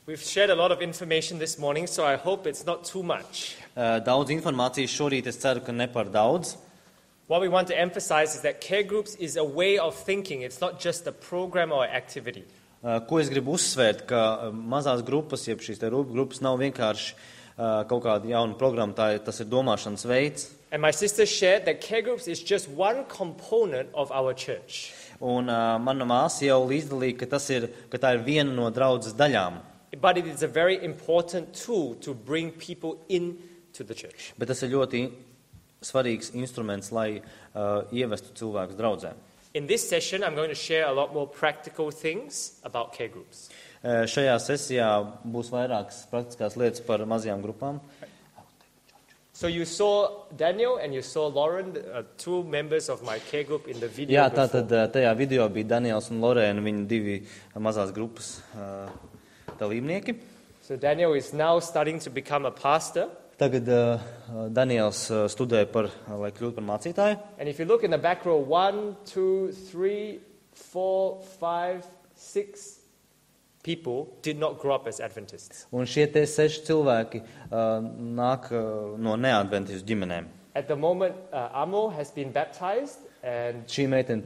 We've shared a lot of information this morning, so I hope it's not too much. Daudz informācijas šorīt, es ceru, ka ne par daudz. What we want to emphasize is that care groups is a way of thinking. It's not just a program or activity. Ko es gribu uzsvērt, ka mazās grupas, jeb šīs te rūpju grupas nav vienkārši kaut kāda jauna programma, tas ir domāšanas veids. And my sister shared that care groups is just one component of our church. Un mana māsa jau līdzdalīja, ka tā ir viena no draudzes daļām. But it is a very important tool to bring people into the church. Bet tas ir ļoti svarīgs instruments, lai ievestu cilvēkus draudzē. In this session, I'm going to share a lot more practical things about care groups. Šajā sesijā būs vairākas praktiskās lietas par mazajām grupām. So you saw Daniel and you saw Lauren, two members of my care group in the video. Jā, tātad tajā video bija Daniels un Lorēna, viņi divi mazās grupas dalībnieki. So Daniel is now starting to become a pastor. Tagad Daniels studē lai kļūtu par mācītāju. And if you look in the back row, 1, 2, 3, 4, 5, 6 people did not grow up as Adventists. Un šie te 6 cilvēki nāk no neadventistu ģimenēm. At the moment, Amo has been baptized and Šī meitene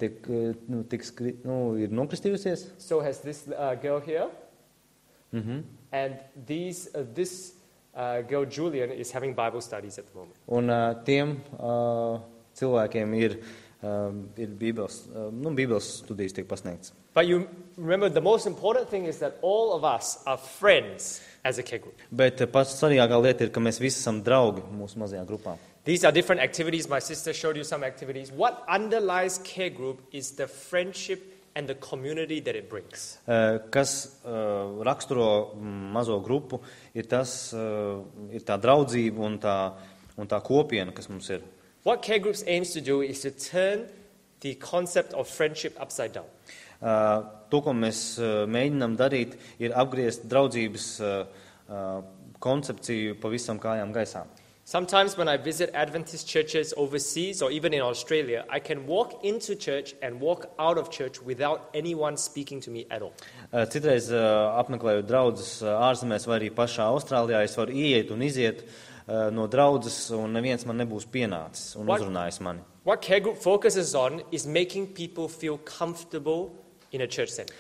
ir nokristījusies. So has this girl here. Mm-hmm. And this girl Julian is having Bible studies at the moment. Un tiem cilvēkiem ir Bībeles studijas tiek pasniegts. But you remember the most important thing is that all of us are friends as a care group. Bet pats svarīgākā lieta ir, ka mēs visi esam draugi mūsu mazajā grupā. These are different activities. My sister showed you some activities. What underlies care group is the friendship and the community that it brings. Kas raksturo mazo grupu, ir tā draudzība un tā kopiena, kas mums ir. What care groups aims to do is to turn the concept of friendship upside down. To, ko mēs mēģinām darīt, ir apgriezt draudzības koncepciju pavisam kājām gaisā. Sometimes when I visit Adventist churches overseas or even in Australia, I can walk into church and walk out of church without anyone speaking to me at all. Citreiz apmeklējot draudzes ārzemēs vai arī pašā Austrālijā, es varu ieiet un iziet no draudzes un neviens man nebūs pienācis un uzrunājis mani. What care group focuses on is making people feel comfortable in a church setting.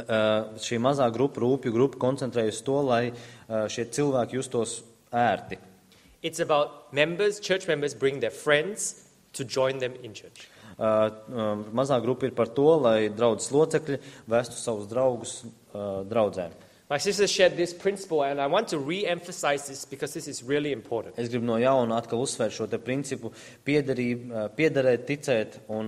Šī mazā grupa, rūpju grupa, koncentrējas to, lai šie cilvēki justos ērti. It's about church members bring their friends to join them in church. Mazā grupa ir par to, lai draudzes locekļi vestu savus draugus draudzē. My sister shared this principle and I want to re-emphasize this because this is really important. Es gribu no jauna atkal uzsvērt šo te principu piederēt, ticēt un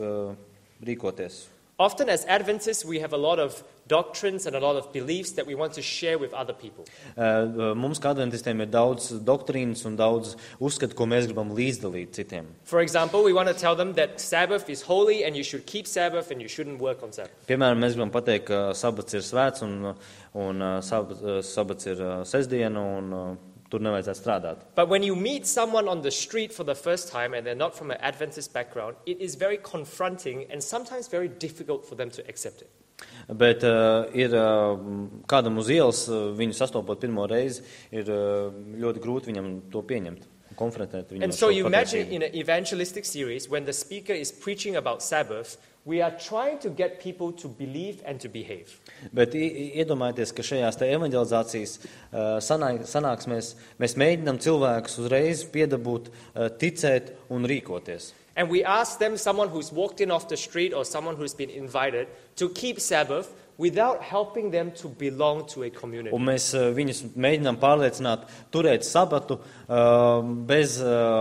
rīkoties. Often as Adventists we have a lot of doctrines and a lot of beliefs that we want to share with other people. Mums kā adventistiem ir daudz doktrīnas un daudz uzskatu, ko mēs gribam līdzdalīt citiem. For example, we want to tell them that Sabbath is holy and you should keep Sabbath and you shouldn't work on Sabbath. Piemēram, mēs gribam pateikt, ka sabats ir svēts un sabats ir sestdiena un tur nevajadzētu strādāt. But when you meet someone on the street for the first time and they're not from an Adventist background, it is very confronting and sometimes very difficult for them to accept it. Bet ir kādam uz ielas, viņu sastopot pirmo reizi, ir ļoti grūti viņam to pieņemt, konfrontēt viņu. And so you imagine in an evangelistic series, when the speaker is preaching about Sabbath, we are trying to get people to believe and to behave. Bet iedomājieties, ka šajās te evanģelizācijas sanāksmēs mēs mēģinām cilvēkus uzreiz piedabūt, ticēt un rīkoties. And we ask them, someone who's walked in off the street or someone who's been invited, to keep Sabbath without helping them to belong to a community. Un mēs viņus mēģinām pārliecināt turēt sabatu bez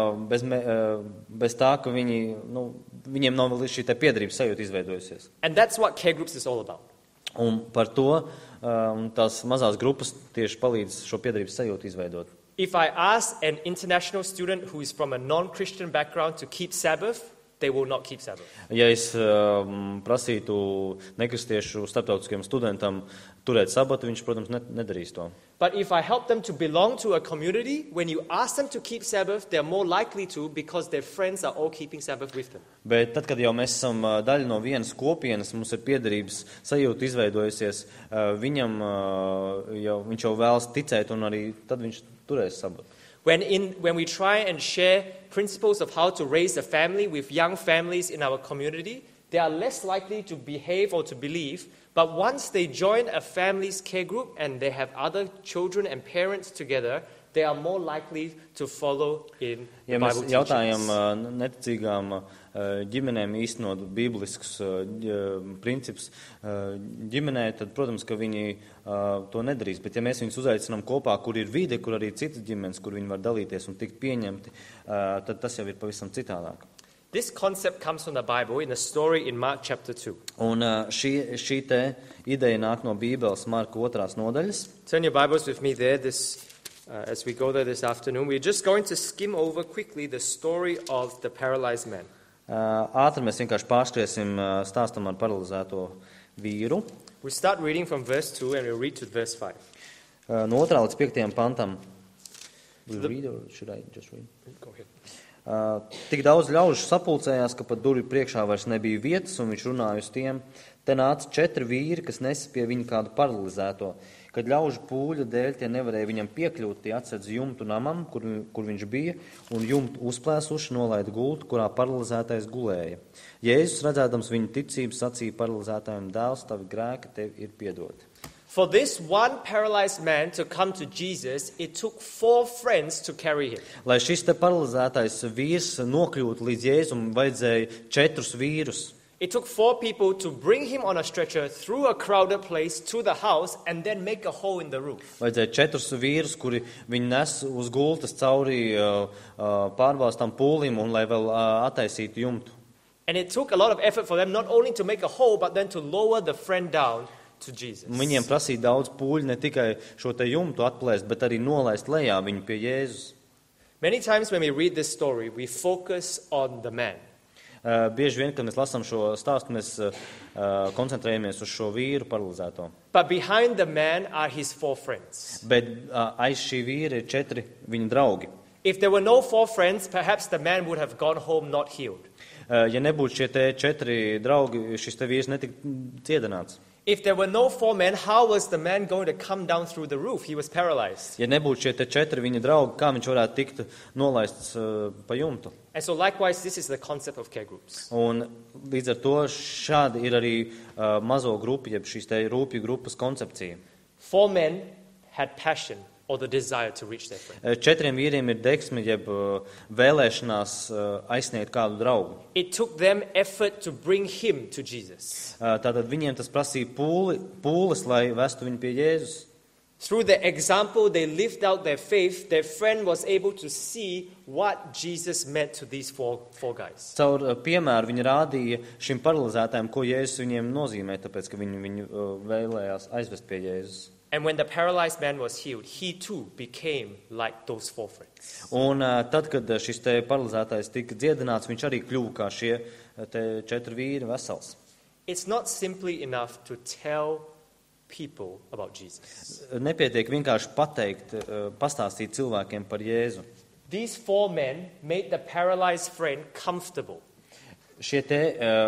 tā, ka viņiem nav vēl šī te piederības sajūta izveidojusies. And that's what care groups is all about. Un par to tās mazās grupas tieši palīdz šo piederības sajūtu izveidot. If I ask an international student who is from a non-Christian background to keep Sabbath, they will not keep Sabbath. Ja es prasītu nekristiešu starptautiskiem studentam turēt sabatu, viņš, protams, nedarīs to. But if I help them to belong to a community, when you ask them to keep Sabbath, they're more likely to because their friends are all keeping Sabbath with them. Bet tad, kad jau mēs esam daļa no vienas kopienas, mums ir piederības sajūta izveidojusies, viņš jau vēlas ticēt un arī tad viņš turēs sabatu. When we try and share principles of how to raise a family with young families in our community, they are less likely to behave or to believe. But once they join a family's care group and they have other children and parents together, they are more likely to follow in the Bible teachings. Ja mēs jautājam neticīgām ģimenēm īstenot bībliskus principus ģimenē, tad, protams, ka viņi to nedarīs. Bet ja mēs viņus uzaicinām kopā, kur ir vide, kur arī citas ģimenes, kur viņi var dalīties un tikt pieņemti, tad tas jau ir pavisam citādāk. This concept comes from the Bible in a story in Mark chapter 2. Un šī te ideja nāk no Bībeles Marka 2. nodaļas. Turn your Bibles with me there as we go there this afternoon. We're just going to skim over quickly the story of the paralyzed man. Ātri mēs vienkārši pārskriesim stāstam ar paralizēto vīru. We start reading from verse 2 and we'll read to verse 5. No 2. līdz 5. pantam. Will you read or should I just read? Go ahead. Tik daudz ļaužu sapulcējās, ka pat durvju priekšā vairs nebija vietas, un viņš runāja uz tiem. Te nāca 4 vīri, kas nesa pie viņa kādu paralizēto. Kad ļaužu pūļa dēļ tie nevarēja viņam piekļūt, tie atsedz jumtu namam, kur viņš bija, un jumtu uzplēsuši nolaida gultu, kurā paralizētais gulēja. Jēzus, redzēdams viņa ticību, sacīja paralizētājiem: dēls, tavi grēki tev ir piedoti. For this one paralyzed man to come to Jesus, it took 4 friends to carry him. Lai šis te paralizētais vīrs nokļūtu līdz Jēzum, vajadzēja 4 vīrus. It took 4 people to bring him on a stretcher through a crowded place to the house and then make a hole in the roof. Vajadzēja 4 vīrus, kuri viņi nes uz gultas cauri pārbāstam pūlim un lai vēl attaisītu jumtu. And it took a lot of effort for them not only to make a hole but then to lower the friend down to Jesus. Viņiem prasīja daudz pūļu ne tikai šo te jumtu atplēst, bet arī nolaist lejā viņu pie Jēzus. Many times when we read this story, we focus on the man. Bieži vien, kad mēs lasām šo stāstu, mēs koncentrējamies uz šo vīru paralizēto. But behind the man are his 4 friends. Bet aiz šī vīra ir 4 viņa draugi. If there were no 4 friends, perhaps the man would have gone home not healed. Ja nebūtu šie te 4 draugi, šis te vīrs netika ciedināts. If there were no 4 men, how was the man going to come down through the roof? He was paralyzed. Ja nebūtu šie te 4 viņa draugi, kā viņš varētu tikt nolaists pa jumtu? And so likewise, this is the concept of care groups. Un līdz ar to šādi ir arī mazo grupu, jeb šīs te rūpju grupas koncepcija. 4 men had passion or the desire to reach their friend. 4 vīriem ir deksme, jeb vēlēšanās aizsniegt kādu draugu. It took them effort to bring him to Jesus. Tātad viņiem tas prasīja pūles, lai vestu viņu pie Jēzus. Through their example, they lived out their faith. Their friend was able to see what Jesus meant to these four guys. Caur piemēru viņi rādīja šim paralizētājiem, ko Jēzus viņiem nozīmē, tāpēc, ka viņu vēlējās aizvest pie Jēzus. And when the paralyzed man was healed, he too became like those 4 friends. Un tad, kad šis te paralizētājs tika dziedināts, viņš arī kļuva kā šie te 4 vīri vesels. It's not simply enough to tell people about Jesus. Nepietiek vienkārši pastāstīt cilvēkiem par Jēzu. These 4 men made the paralyzed friend comfortable. Šie te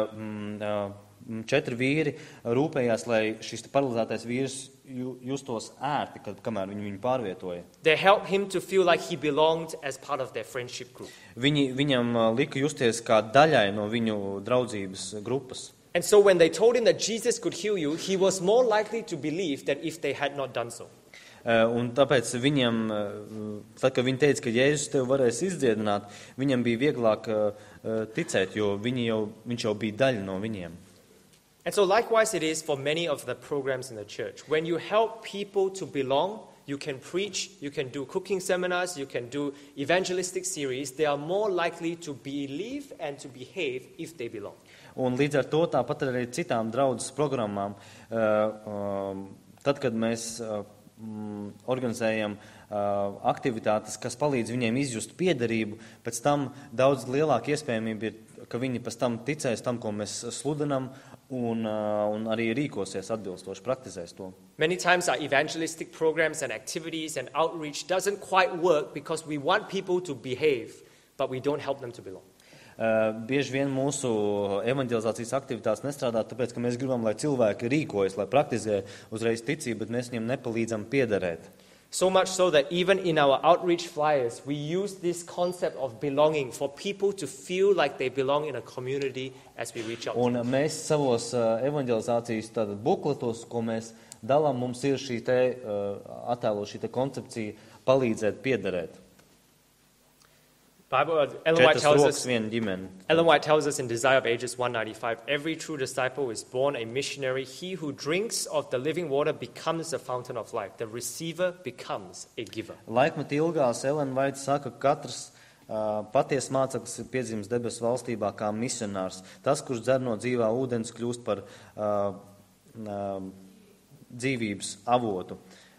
4 vīri rūpējās, lai šis paralizētais vīrs justos ērti, kamēr viņu pārvietoja. They helped him to feel like he belonged as part of their friendship group. Viņam lika justies kā daļai no viņu draudzības grupas. And so when they told him that Jesus could heal you, he was more likely to believe than if they had not done so. Un tāpēc viņam, tad, kad viņi teica, ka Jēzus tev varēs izdziedināt, viņam bija vieglāk ticēt, jo viņš jau bija daļa no viņiem. And so likewise it is for many of the programs in the church. When you help people to belong, you can preach, you can do cooking seminars, you can do evangelistic series, they are more likely to believe and to behave if they belong. Un līdz ar to tāpat arī citām draudzes programmām, tad, kad mēs organizējam aktivitātes, kas palīdz viņiem izjust piederību, pēc tam daudz lielāka iespējamība ir ka viņi pēc tam ticēs tam, ko mēs sludinam, un arī rīkosies atbilstoši, praktizēs to. Many times our evangelistic programs and activities and outreach doesn't quite work because we want people to behave, but we don't help them to belong. Bieži vien mūsu evanģelizācijas aktivitātes nestrādā, tāpēc, ka mēs gribam, lai cilvēki rīkojas, lai praktizē uzreiz ticību, bet mēs viņiem nepalīdzam piederēt. So much so that even in our outreach flyers, we use this concept of belonging for people to feel like they belong in a community as we reach out. Un mēs savos evanģelizācijas tātad bukletos, ko mēs dalām, mums ir šī te attēlo, šī te koncepcija palīdzēt piederēt. Ellen White tells us, ģimene. Ellen White tells us in Desire of Ages 195, every true disciple is born a missionary. He who drinks of the living water becomes a fountain of life. The receiver becomes a giver. Laikmet ilgās Ellen White saka, ka katrs paties māceklis ir piedzimis debesu valstībā kā misionārs. Tas, kurš dzer no dzīvā ūdens, kļūst par dzīvības avotu.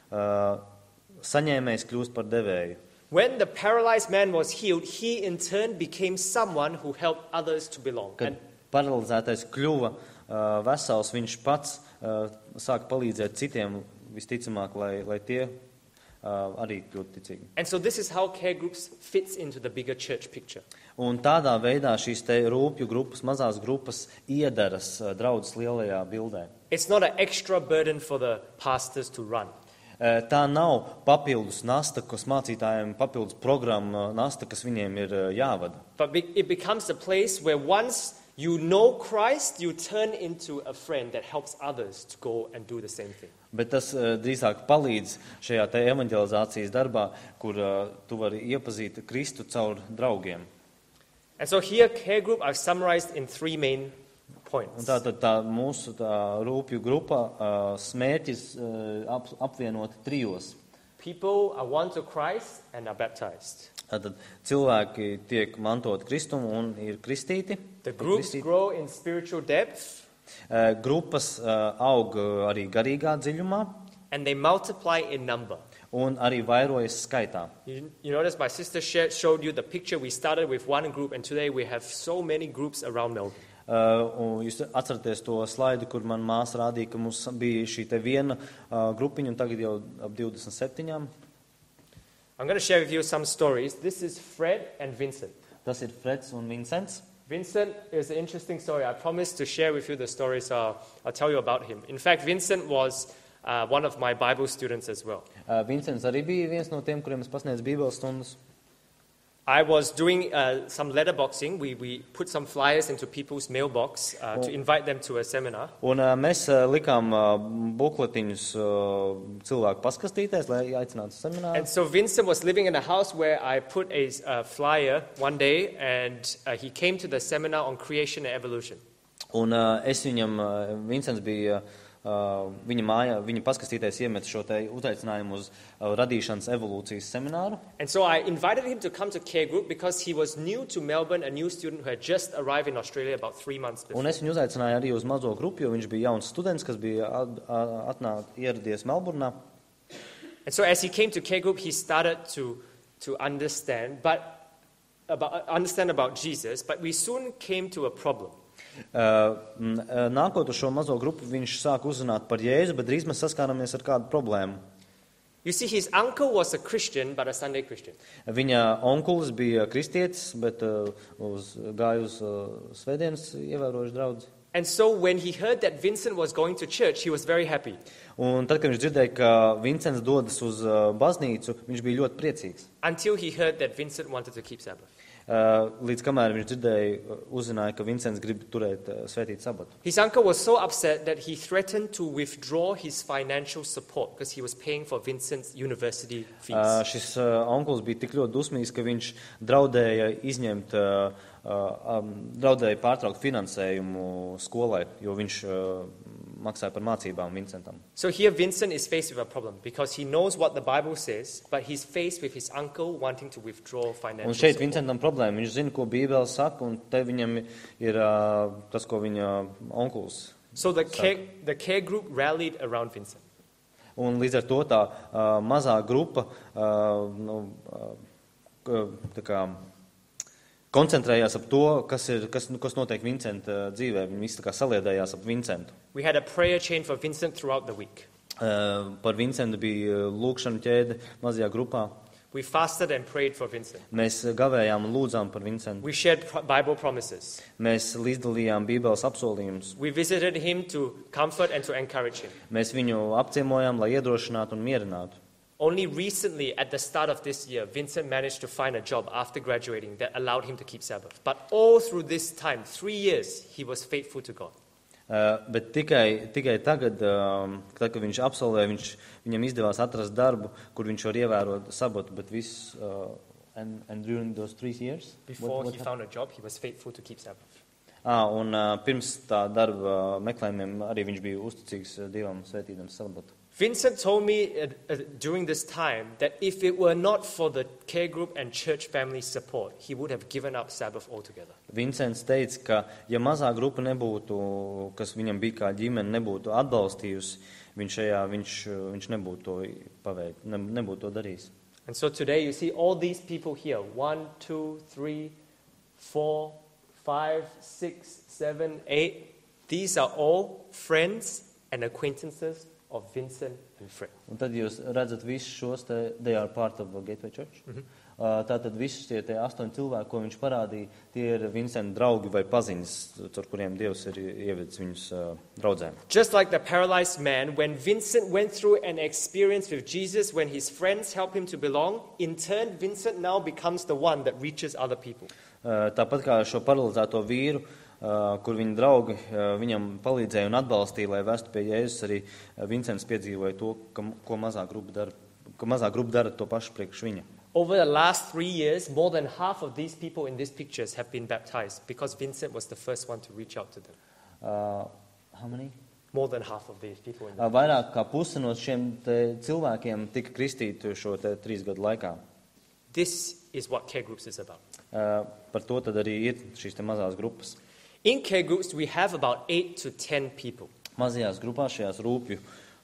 Saņēmējs kļūst par devēju. When the paralyzed man was healed, he in turn became someone who helped others to belong. Kad paralizētais kļuva vesels, viņš pats sāk palīdzēt citiem, visticamāk, lai tie arī kļūtu ticīgi. And so this is how care groups fits into the bigger church picture. Un tādā veidā šīs te rūpju grupas, mazās grupas iedaras draudzes lielajā bildē. It's not an extra burden for the pastors to run. Tā nav papildus nasta, kas mācītājiem papildus programma nasta, kas viņiem ir jāvada. But it becomes a place where once you know Christ, you turn into a friend that helps others to go and do the same thing. Bet tas drīzāk palīdz šajā te evanģelizācijas darbā, kur tu vari iepazīt Kristu caur draugiem. And so here, care group I've summarized in 3 main points. Un tātad mūsu rūpju grupa smērķis apvienot 3. People are won to Christ and are baptized. Tātad cilvēki tiek mantoti Kristumu un ir kristīti. The groups grow in spiritual depth. Grupas aug arī garīgā dziļumā. And they multiply in number. Un arī vairojas skaitā. You notice my sister showed you the picture. We started with one group and today we have so many groups around Melbourne. Un jūs atceraties to slaidu, kur man māsa rādīja, ka mums bija šī te viena grupiņa un tagad jau ap 27. I'm going to share with you some stories. This is Fred and Vincent. Tas ir Freds un Vincents. Vincent is an interesting story. I promised to share with you the story, so I'll tell you about him. In fact, Vincent was one of my Bible students as well. Vincents arī bija viens no tiem, kuriem es pasniedzu bībeles stundas. I was doing some letterboxing. We put some flyers into people's mailbox to invite them to a seminar. Un mēs likām bukletiņus cilvēku paskastītēs, lai aicinātu semināru. And so Vincent was living in a house where I put a flyer one day, and he came to the seminar on creation and evolution. Un es viņam, Vincents bija viņa mājā, viņa paskastītēs iemet šo te uzaicinājumu uz radīšanas evolūcijas semināru. And so I invited him to come to care group because he was new to Melbourne, a new student who had just arrived in Australia about 3 months before. Un es viņu uzaicināju arī uz mazo grupu, jo viņš bija jauns students, kas bija ieradies Melburnā. And so as he came to care group, he started to understand about Jesus, but we soon came to a problem. Nākot uz šo mazo grupu, viņš sāk uzzināt par Jēzu, bet drīz mēs saskāramies ar kādu problēmu. You see, his uncle was a Christian, but a Sunday Christian. Viņa onkulis bija kristietis, bet gāja uz svētdienas ievērojuši draudzi. And so when he heard that Vincent was going to church, he was very happy. Un tad, kad viņš dzirdēja, ka Vincents dodas uz baznīcu, viņš bija ļoti priecīgs. Until he heard that Vincent wanted to keep Sabbath. Līdz kamēr viņš uzzināja, ka Vincents grib turēt svētīt sabatu. His uncle was so upset that he threatened to withdraw his financial support because he was paying for Vincent's university fees. Šis onkulis bija tik ļoti dusmīgs, ka viņš draudēja draudēja pārtraukt finansējumu skolai, jo viņš maksāja par mācībām Vincentam. So here Vincent is faced with a problem because he knows what the Bible says, but he's faced with his uncle wanting to withdraw financial Un šeit support. Vincentam problēma. Viņš zina, ko Bībele saka, un te viņam ir tas, ko viņa onkulis. So the care group rallied around Vincent. Un līdz ar to tā mazā grupa tā kā koncentrējās ap to, kas notiek Vincenta dzīvē. Viņi visi tā kā saliedējās ap Vincentu. We had a prayer chain for Vincent throughout the week. Par Vincentu bija lūkšana ķēde mazajā grupā. We fasted and prayed for Vincent. Mēs gavējām un lūdzām par Vincentu. We shared Bible promises. Mēs līdzdalījām Bībeles apsolījumus. We visited him to comfort and to encourage him. Mēs viņu apciemojām, lai iedrošinātu un mierinātu. Only recently, at the start of this year, Vincent managed to find a job after graduating that allowed him to keep Sabbath. But all through this time, 3 years, he was faithful to God. Bet tikai tagad, kad viņš absolvēja, viņam izdevās atrast darbu, kur viņš var ievērot sabatu, bet viss, and during those 3 years? Before he found a job, he was faithful to keep Sabbath. Un pirms tā darba meklējumiem arī viņš bija uzticīgs Dievam, svētīdams sabatu. Vincent told me during this time that if it were not for the care group and church family support, he would have given up Sabbath altogether. Vincents teica, ka ja mazā grupa nebūtu, kas viņam bija kā ģimene, nebūtu atbalstījusi, viņš nebūtu to paveikt, nebūtu to darījis. And so today you see all these people here, 1, 2, 3, 4, 5, 6, 7, 8. These are all friends and acquaintances of Vincent and Fred. Un tad jūs redzat visus šos, they are part of Gateway Church. Tātad visi tie 8 cilvēki, ko viņš parādīja, tie ir Vincenta draugi vai paziņas, caur kuriem Dievs ir ievedis viņus draudzēm. Just like the paralyzed man, when Vincent went through an experience with Jesus, when his friends helped him to belong, in turn, Vincent now becomes the one that reaches other people. Tāpat kā šo paralizēto vīru, kur viņa draugi viņam palīdzēja un atbalstīja, lai vestu pie Jēzus, arī Vincents piedzīvoja to, ko mazā grupa dara to pašu priekš viņa. Over the last 3 years, more than half of these people in these pictures have been baptized because Vincent was the first one to reach out to them. How many? More than half of these people. Vairāk kā puse no šiem cilvēkiem tika kristīti šo 3 gadu laikā. This is what care groups is about. Par to tad arī ir šīs mazās grupas. In care groups, we have about 8 to 10 people. Mazajās grupās, šajās rūpju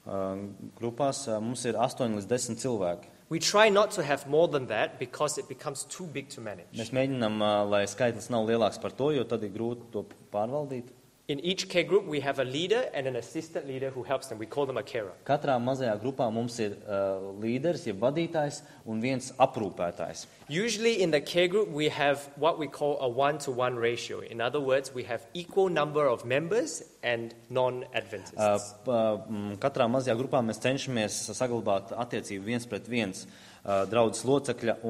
grupās, mums ir 8 līdz 10 cilvēki. We try not to have more than that because it becomes too big to manage. Mēs mēģinām, lai skaitlis nav lielāks par to, jo tad ir grūti to pārvaldīt. In each care group, we have a leader and an assistant leader who helps them. We call them a carer. Katrā mazajā grupā mums ir līderis, jeb vadītājs un viens aprūpētājs. Usually in the care group, we have what we call a 1-to-1 ratio. In other words, we have equal number of members and non-Adventists. Katrā mazajā grupā mēs cenšamies saglabāt attiecību 1:1 draudzes locekļa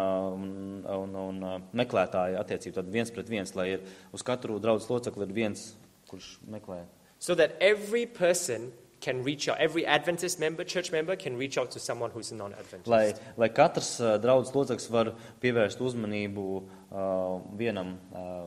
un meklētāja attiecību. Tad 1:1, lai ir uz katru draudzes locekli ir viens, kurš meklē. So that every person can reach out, every Adventist member, church member can reach out to someone who's a non-Adventist. Lai katrs draudzes loceklis var pievērst uzmanību vienam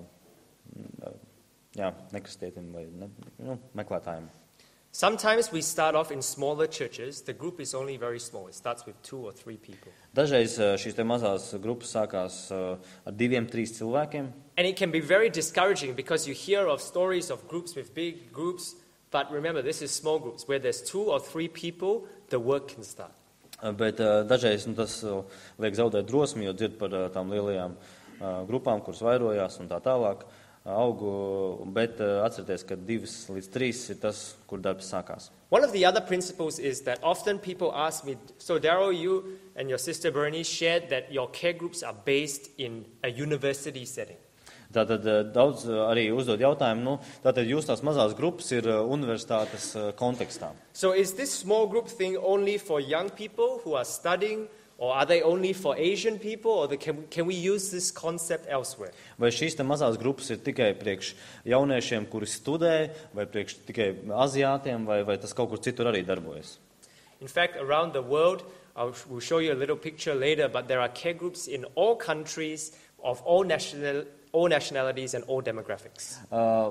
nekristietim vai meklētājiem. Sometimes we start off in smaller churches. The group is only very small. It starts with 2 or 3 people. Dažreiz šīs mazās grupas sākās ar 2-3 cilvēkiem. And it can be very discouraging because you hear of stories of groups with big groups, but remember, this is small groups. Where there's 2 or 3 people, the work can start. Bet dažreiz tas liek zaudēt drosmi, jo dzird par tām lielajām grupām, kuras vairojās un tā tālāk. Bet atcerieties, ka 2 līdz 3 ir tas, kur darbs sākās. One of the other principles is that often people ask me, so Darryl, you and your sister Bernice shared that your care groups are based in a university setting. Tātad daudz arī uzdod jautājumu, tātad jūs tās mazās grupas ir universitātes kontekstā. So is this small group thing only for young people who are studying, or are they only for Asian people, or can we use this concept elsewhere? Vai šīs te mazās grupas ir tikai priekš jauniešiem, kuri studē, vai priekš tikai aziātiem, vai tas kaut kur citur arī darbojas? In fact, around the world, we'll show you a little picture later, but there are care groups in all countries of all nationalities and all demographics.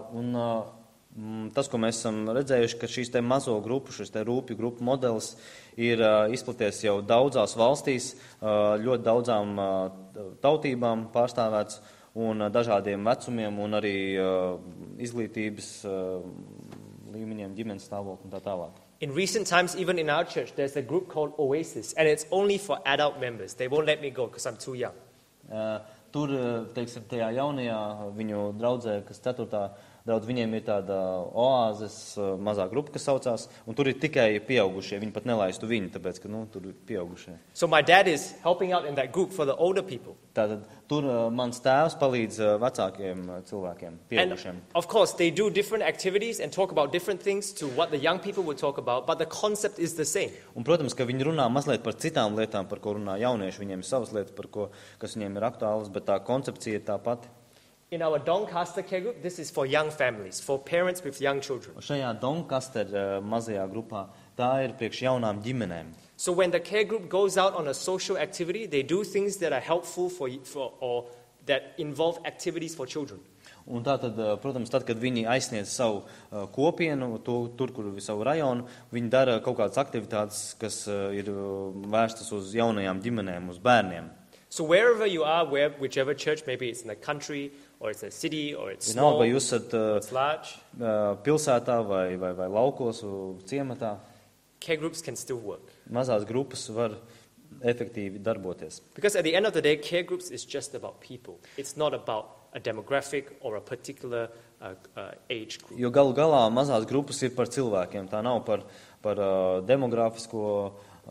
Tas, ko mēs esam redzējuši, ka šīs te mazo grupu, šis te rūpju grupu modelis ir izplaties jau daudzās valstīs, ļoti daudzām tautībām pārstāvēts un dažādiem vecumiem un arī izglītības līmeņiem, ģimenes stāvokli un tā tālāk. In recent times, even in our church, there's a group called Oasis, and it's only for adult members. They won't let me go because I'm too young. tur, teiksim, tajā jaunajā viņu draudzē, kas 4. draudz, viņiem ir tāda oāzes mazā grupa, kas saucās, un tur ir tikai pieaugušie. Viņi pat nelaistu viņu, tāpēc, ka, tur ir pieaugušie. So my dad is helping out in that group for the older people. Tātad tur mans tēvs palīdz vecākiem cilvēkiem, pieaugušiem. And of course, they do different activities and talk about different things to what the young people would talk about, but the concept is the same. Un, protams, ka viņi runā mazliet par citām lietām, par ko runā jaunieši. Viņiem ir savas lietas, kas viņiem ir aktuālas, bet tā koncepcija ir tā pati. In our Doncaster care group, this is for young families, for parents with young children. Un šajā Doncaster mazajā grupā tā ir priekš jaunām ģimenēm. So when the care group goes out on a social activity, they do things that are helpful or that involve activities for children. Un tātad, protams, tad, kad viņi aizsniedz savu kopienu, tur, kur ir savu rajonu, viņi dara kaut kādas aktivitātes, kas ir vērstas uz jaunajām ģimenēm, uz bērniem. So wherever you are, whichever church, maybe it's in a country, or it's a city, or it's small, vai jūs esat it's large, pilsētā vai laukos, ciematā, care groups can still work. Mazās grupas var efektīvi darboties. Because at the end of the day, care groups is just about people. It's not about a demographic or a particular age group. Jo galu galā mazās grupas ir par cilvēkiem. Tā nav par demografisko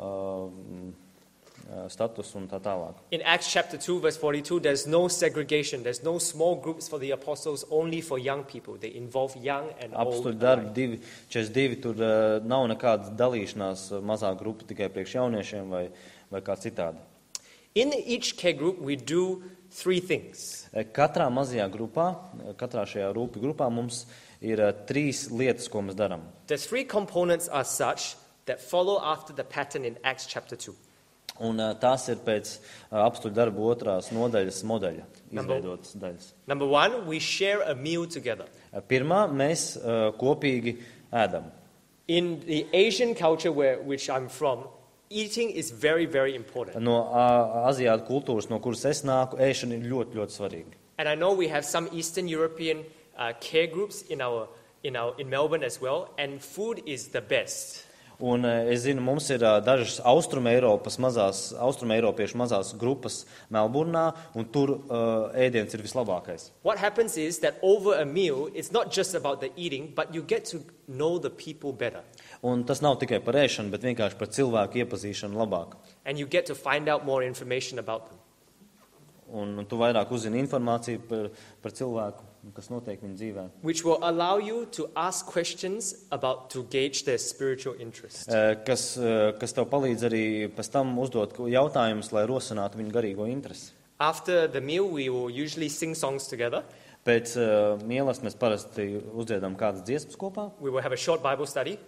status un tā tālāk. In Acts chapter 2, verse 42, there's no segregation. There's no small groups for the apostles, only for young people. They involve young and old. Apostļu darbi 2:42, tur nav nekādas dalīšanās mazā grupa tikai priekš jauniešiem vai kā citādi. In each care group, we do 3 things. Katrā mazajā grupā, katrā šajā rūpju grupā mums ir 3 lietas, ko mēs darām. The 3 components are such that follow after the pattern in Acts chapter 2. Un tās ir pēc apostļu darbu 2. nodaļas modeļa izveidotas daļas. Number 1, we share a meal together. Pirmā, mēs kopīgi ēdam. In the Asian culture which I'm from, eating is very, very important. No Aziātu kultūras, no kuras es nāku, ēšana ir ļoti, ļoti svarīga. And I know we have some Eastern European care groups in Melbourne as well, and food is the best. Un es zinu, mums ir dažas austrumeiropiešu mazās grupas Melburnā, un tur ēdiens ir vislabākais. What happens is that over a meal, it's not just about the eating, but you get to know the people better. Un tas nav tikai par ēšanu, bet vienkārši par cilvēku iepazīšanu labāk. And you get to find out more information about them. Un tu vairāk uzzini informāciju par cilvēku, kas notiek viņa dzīvē. Which will allow you to ask questions to gauge their spiritual interest. Kas tev palīdz arī pēc tam uzdot jautājumus, lai rosinātu viņu garīgo interesi. After the meal, we will usually sing songs together. Pēc mielas mēs parasti uzdziedam kādas dziesmas kopā. We will have a short Bible study.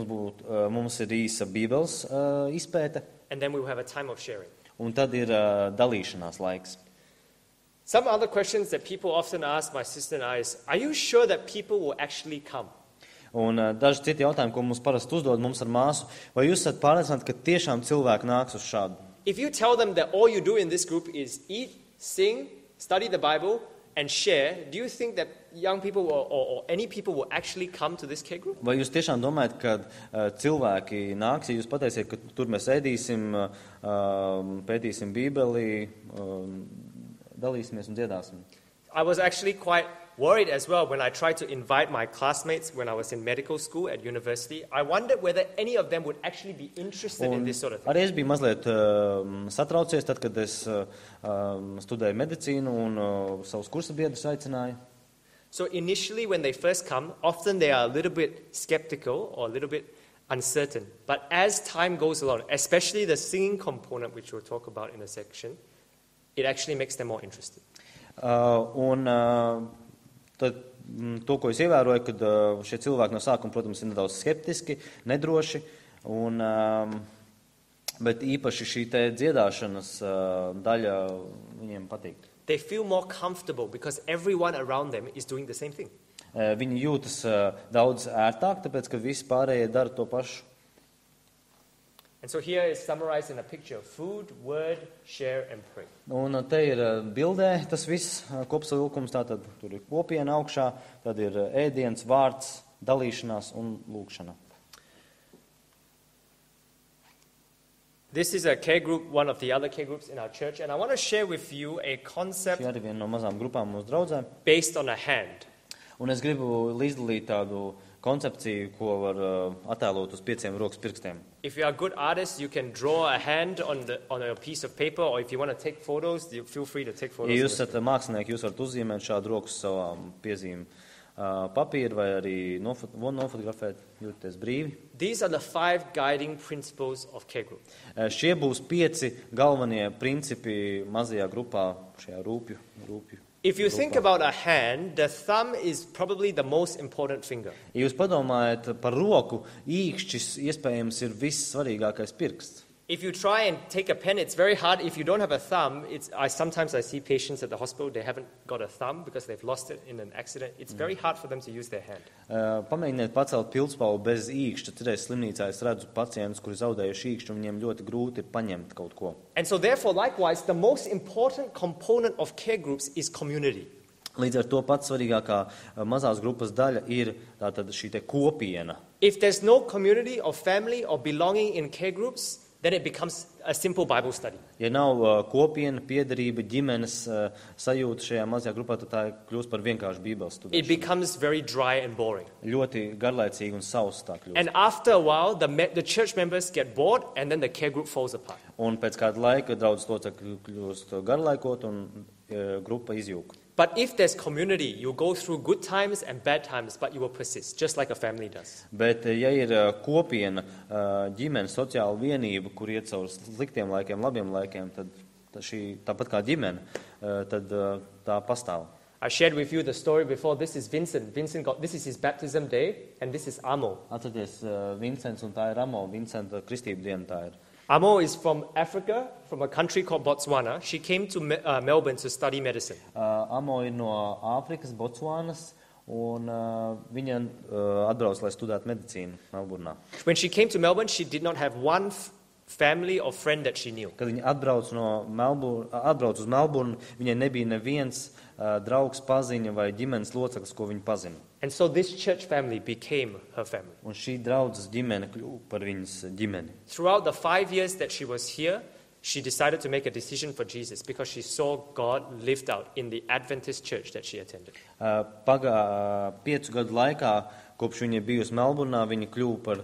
Mums ir īsa Bībeles izpēte. And then we will have a time of sharing. Un tad ir dalīšanās laiks. Some other questions that people often ask my sister and I is, are you sure that people will actually come? Un daži citi jautājumi, ko mums parasti uzdod mums ar māsu, vai jūs esat pārliecināti, ka tiešām cilvēki nāks uz šādu? If you tell them that all you do in this group is eat, sing, study the Bible, and share, do you think that young people or any people will actually come to this care group? Vai jūs tiešām domājat, ka cilvēki nāks, ja jūs pateisiet, ka tur mēs ēdīsim, pētīsim Bībeli, dalīsimies un dziedāsim? I was actually quite worried as well when I tried to invite my classmates when I was in medical school at university. I wondered whether any of them would actually be interested in this sort of thing. Arī es biju mazliet satraucies, tad, kad es studēju medicīnu un savus kursa biedrus aicināju. So initially when they first come, often they are a little bit skeptical or a little bit uncertain. But as time goes along, especially the singing component, which we'll talk about in a section, it actually makes them more interested. Tad to, ko es ievēroju, kad šie cilvēki no sākuma, protams, ir nedaudz skeptiski, nedroši, bet īpaši šī te dziedāšanas daļa viņiem patīk. They feel more comfortable because everyone around them is doing the same thing. Viņi jūtas daudz ērtāk, tāpēc, ka visi pārējie dara to pašu. And so here is summarized in a picture: food, word, share and pray. Un te ir bildē tas viss kopsavilkums, tātad tur ir kopiena augšā, tad ir ēdiens, vārds, dalīšanās un lūkšana. This is a care group, one of the other care groups in our church, and I want to share with you a Šī concept arī viena no mazām grupām mūsu draudzēm. based on a hand. Un es gribu līdzdalīt tādu koncepciju, ko var attēlot uz 5 rokas pirkstiem. If you are a good artist, you can draw a hand on a piece of paper, or if you want to take photos, you feel free to take Ja photos. jūs esat mākslinieki, jūs varat uzzīmēt šādu roku uz savām piezīmēm papīru vai arī nofotografēt, jūties brīvi. These are the 5 guiding principles of care group. Šie būs 5 galvenie principi mazajā grupā, šajā rūpju. If you think about a hand, the thumb is probably the most important finger. Ja jūs padomājat par roku, īkšķis iespējams ir vissvarīgākais pirksts. If you try and take a pen, it's very hard. If you don't have a thumb, sometimes I see patients at the hospital, they haven't got a thumb because they've lost it in an accident. It's very hard for them to use their hand. Pamēģiniet pacelt pildspalvu bez īkšķa. Citreiz slimnīcā es redzu pacientus, kuri zaudējuši īkšķi, un viņiem ļoti grūti ir paņemt kaut ko. And so therefore, likewise, the most important component of care groups is community. Līdz ar to pats svarīgākā mazās grupas daļa ir tātad šī te kopiena. If there's no community or family or belonging in care groups, then it becomes a simple Bible study. Ja nav kopiena, piederība, ģimenes sajūta šajā mazajā grupā, tad tā kļūst par vienkāršu bībeles It studēšanu. becomes very dry and boring. Ļoti garlaicīgi un sauss tā kļūst. And after a while, the church members get bored, and then the care group falls apart. Un pēc kāda laika draudzes locekļi kļūst garlaikot un grupa izjūg. But if there's community, you go through good times and bad times, but you will persist, just like a family does. Bet, ja ir kopiena, ģimene, sociāla vienība, kur iet caur sliktiem laikiem, labiem laikiem, tad šī, tāpat kā ģimene, tad tā pastāv. I shared with you the story before. This is Vincent. This is his baptism day, and this is Amo. Atcerieties, Vincents un tā ir Amo, Vincenta kristība diena tā ir. Amo is from Africa, from a country called Botswana. She came to Melbourne to study medicine. Amo ir no Āfrikas, Botsvanas, un viņa atbrauc, lai studētu medicīnu Melburnā. When she came to Melbourne, she did not have one family or friend that she knew. Kad viņa atbrauc uz Melburnu, viņai nebija neviens draugs, paziņa vai ģimenes loceklis, ko viņa pazina. And so this church family became her family. Un šī draudzes ģimene kļuva par viņas ģimeni. Throughout the 5 years that she was here, she decided to make a decision for Jesus because she saw God lived out in the Adventist church that she attended. 5 gadu laikā, kopš viņa bijusi Melburnā, viņa kļuva par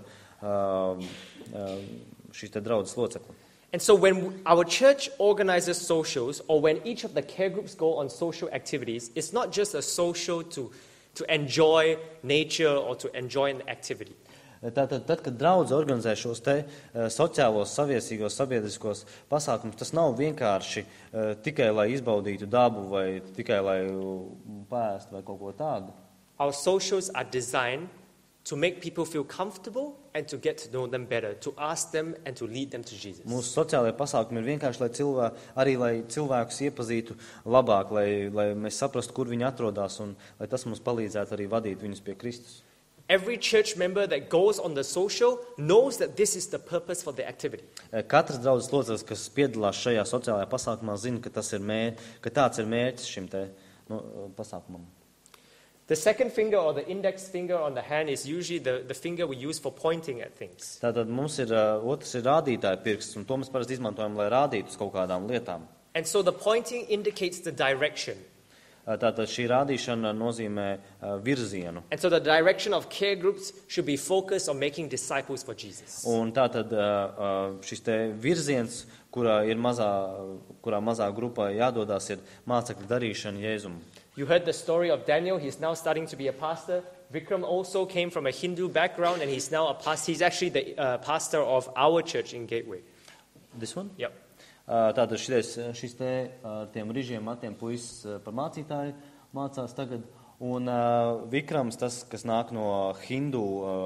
šīs te draudzes locekli. And so when our church organizes socials, or when each of the care groups go on social activities, it's not just a social to enjoy nature or to enjoy an activity. Tad, kad draudze organizē šos te sociālos, saviesīgos, sabiedriskos pasākumus, tas nav vienkārši tikai, lai izbaudītu dabu vai tikai, lai pēstu vai kaut ko tādu. Our socials are designed to make people feel comfortable and to get to know them better, to ask them and to lead them to Jesus. Mūsu sociālajie pasākumi ir vienkārši, lai cilvēkus iepazītu labāk, lai mēs saprastu, kur viņi atrodas, un lai tas mums palīdzētu arī vadīt viņus pie Kristus. Every church member that goes on the social knows that this is the purpose for the activity. Katrs draudzes loceklis, kas piedalās šajā sociālajā pasākumā, zina, ka tāds ir mērķis šim te pasākumam. The second finger or the index finger on the hand is usually the finger we use for pointing at things. Tātad mums ir otrs ir rādītāja pirksts, un to mēs parasti izmantojam, lai rādītu uz kaut kādām lietām. And so the pointing indicates the direction. Tātad šī rādīšana nozīmē virzienu. And so the direction of care groups should be focused on making disciples for Jesus. Un tātad šis te virziens, kurā mazā grupā jādodās, ir mācekļu darīšana Jēzum. You heard the story of Daniel. He's now starting to be a pastor. Vikram also came from a Hindu background, and he's now a pastor. He's actually the pastor of our church in Gateway. This one? Yep. Tātad šis te tiem rižiem matiem puisis par mācītāju mācās tagad. Un Vikrams, tas, kas nāk no Hindu,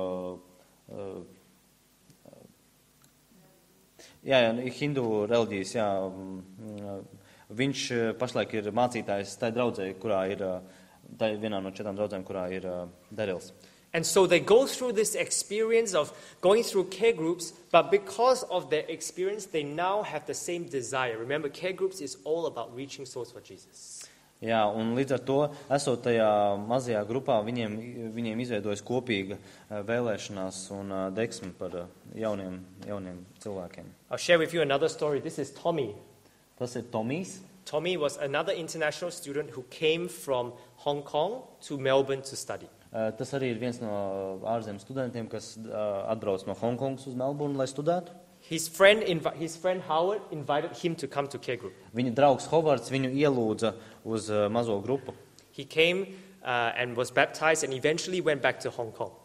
Hindu reliģijas, viņš pašlaik ir mācītājs tai draudzē, kurā ir, tai vienā no 4 draudzēm, kurā ir Darils. And so they go through this experience of going through care groups, but because of their experience, they now have the same desire. Remember, care groups is all about reaching souls for Jesus. Jā, un līdz ar to, esot tajā mazajā grupā, viņiem izveidojas kopīga vēlēšanās un deksme par jauniem cilvēkiem. I'll share with you another story. This is Tommy. Tas ir Tomijs. Tommy was another international student who came from Hong Kong to Melbourne to study. Tas arī ir viens no ārzemju studentiem, kas atbrauc no Hongkongas uz Melburnu, lai studētu. His friend Howard invited him to come to care group. Viņa draugs Hovards viņu ielūdza uz mazo grupu. He came and was baptized and eventually went back to Hong Kong.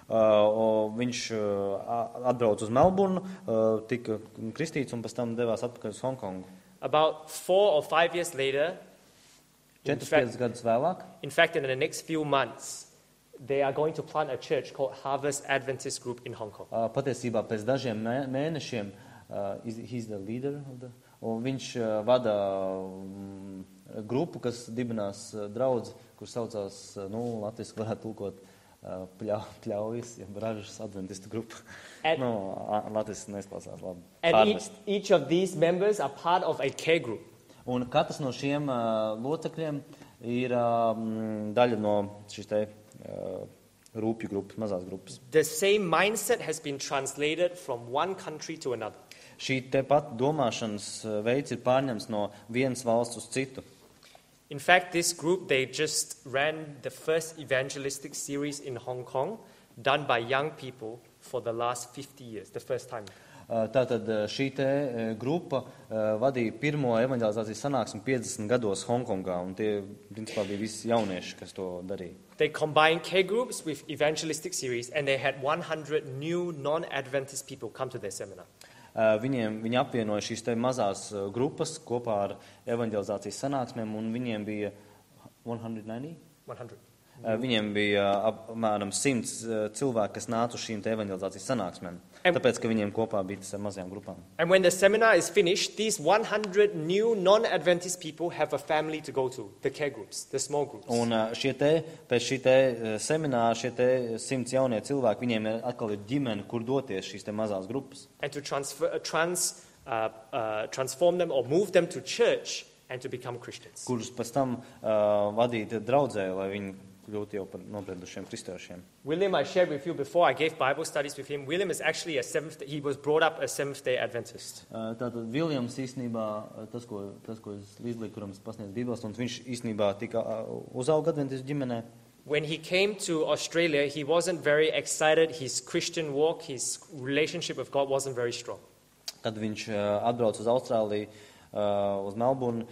Viņš atbrauc uz Melburnu, tika kristīts un pēc tam devās atpakaļ uz Hongkongu. About 4 or 5 years later, 4-5 gadus vēlāk, in fact, in the next few months, they are going to plant a church called Harvest Adventist Group in Hong Kong. Patiesībā pēc dažiem mēnešiem, he's the leader of the, un viņš vada grupu, kas dibinās draudzi, kur saucās, latviski varētu tulkot pļaujas, ja bražas adventistu grupa. Latviski neizklausās labi. And each of these members are part of a care group. Un katrs no šiem locekļiem ir daļa no šīs te rūpju grupas, mazās grupas. The same mindset has been translated from one country to another. Šī te pat domāšanas veids ir pārņemts no vienas valsts uz citu. In fact, this group, they just ran the first evangelistic series in Hong Kong, done by young people for the last 50 years, the first time. Tātad šī te grupa vadīja pirmo evanģelizācijas sanāksmi 50 gados Hongkongā, un tie, principā, bija visi jaunieši, kas to darīja. They combined care groups with evangelistic series, and they had 100 new non-Adventist people come to their seminar. Viņi apvienoja šīs te mazās grupas kopā ar evanģelizācijas sanāksmēm, un viņiem bija 190? 100. Viņiem bija apmēram 100 cilvēki, kas nāca uz šīm te evanģelizācijas sanāksmēm, tāpēc, ka viņiem kopā bija tas ar mazajām grupām. And when the seminar is finished, these 100 new non-Adventist people have a family to go to, the care groups, the small groups. Un pēc šī te semināra, šie te 100 jaunie cilvēki, viņiem atkal ir ģimene, kur doties šīs te mazās grupas. And to transform them or move them to church and to become Christians. Kurus pēc tam vadīt draudzē, lai viņi kļūtu jau par nobrendušiem kristiešiem. William, I shared with you before I gave Bible studies with him. William is actually he was brought up a Seventh-day Adventist. Tātad Viljams īstenībā, tas, ko es līdzlīku, kuram es pasniedzu Bībeles, un viņš īstenībā tika uzauga adventistu ģimenē. When he came to Australia, he wasn't very excited. His Christian walk, his relationship with God wasn't very strong. Kad viņš atbrauc uz Austrāliju, uz Melburnu,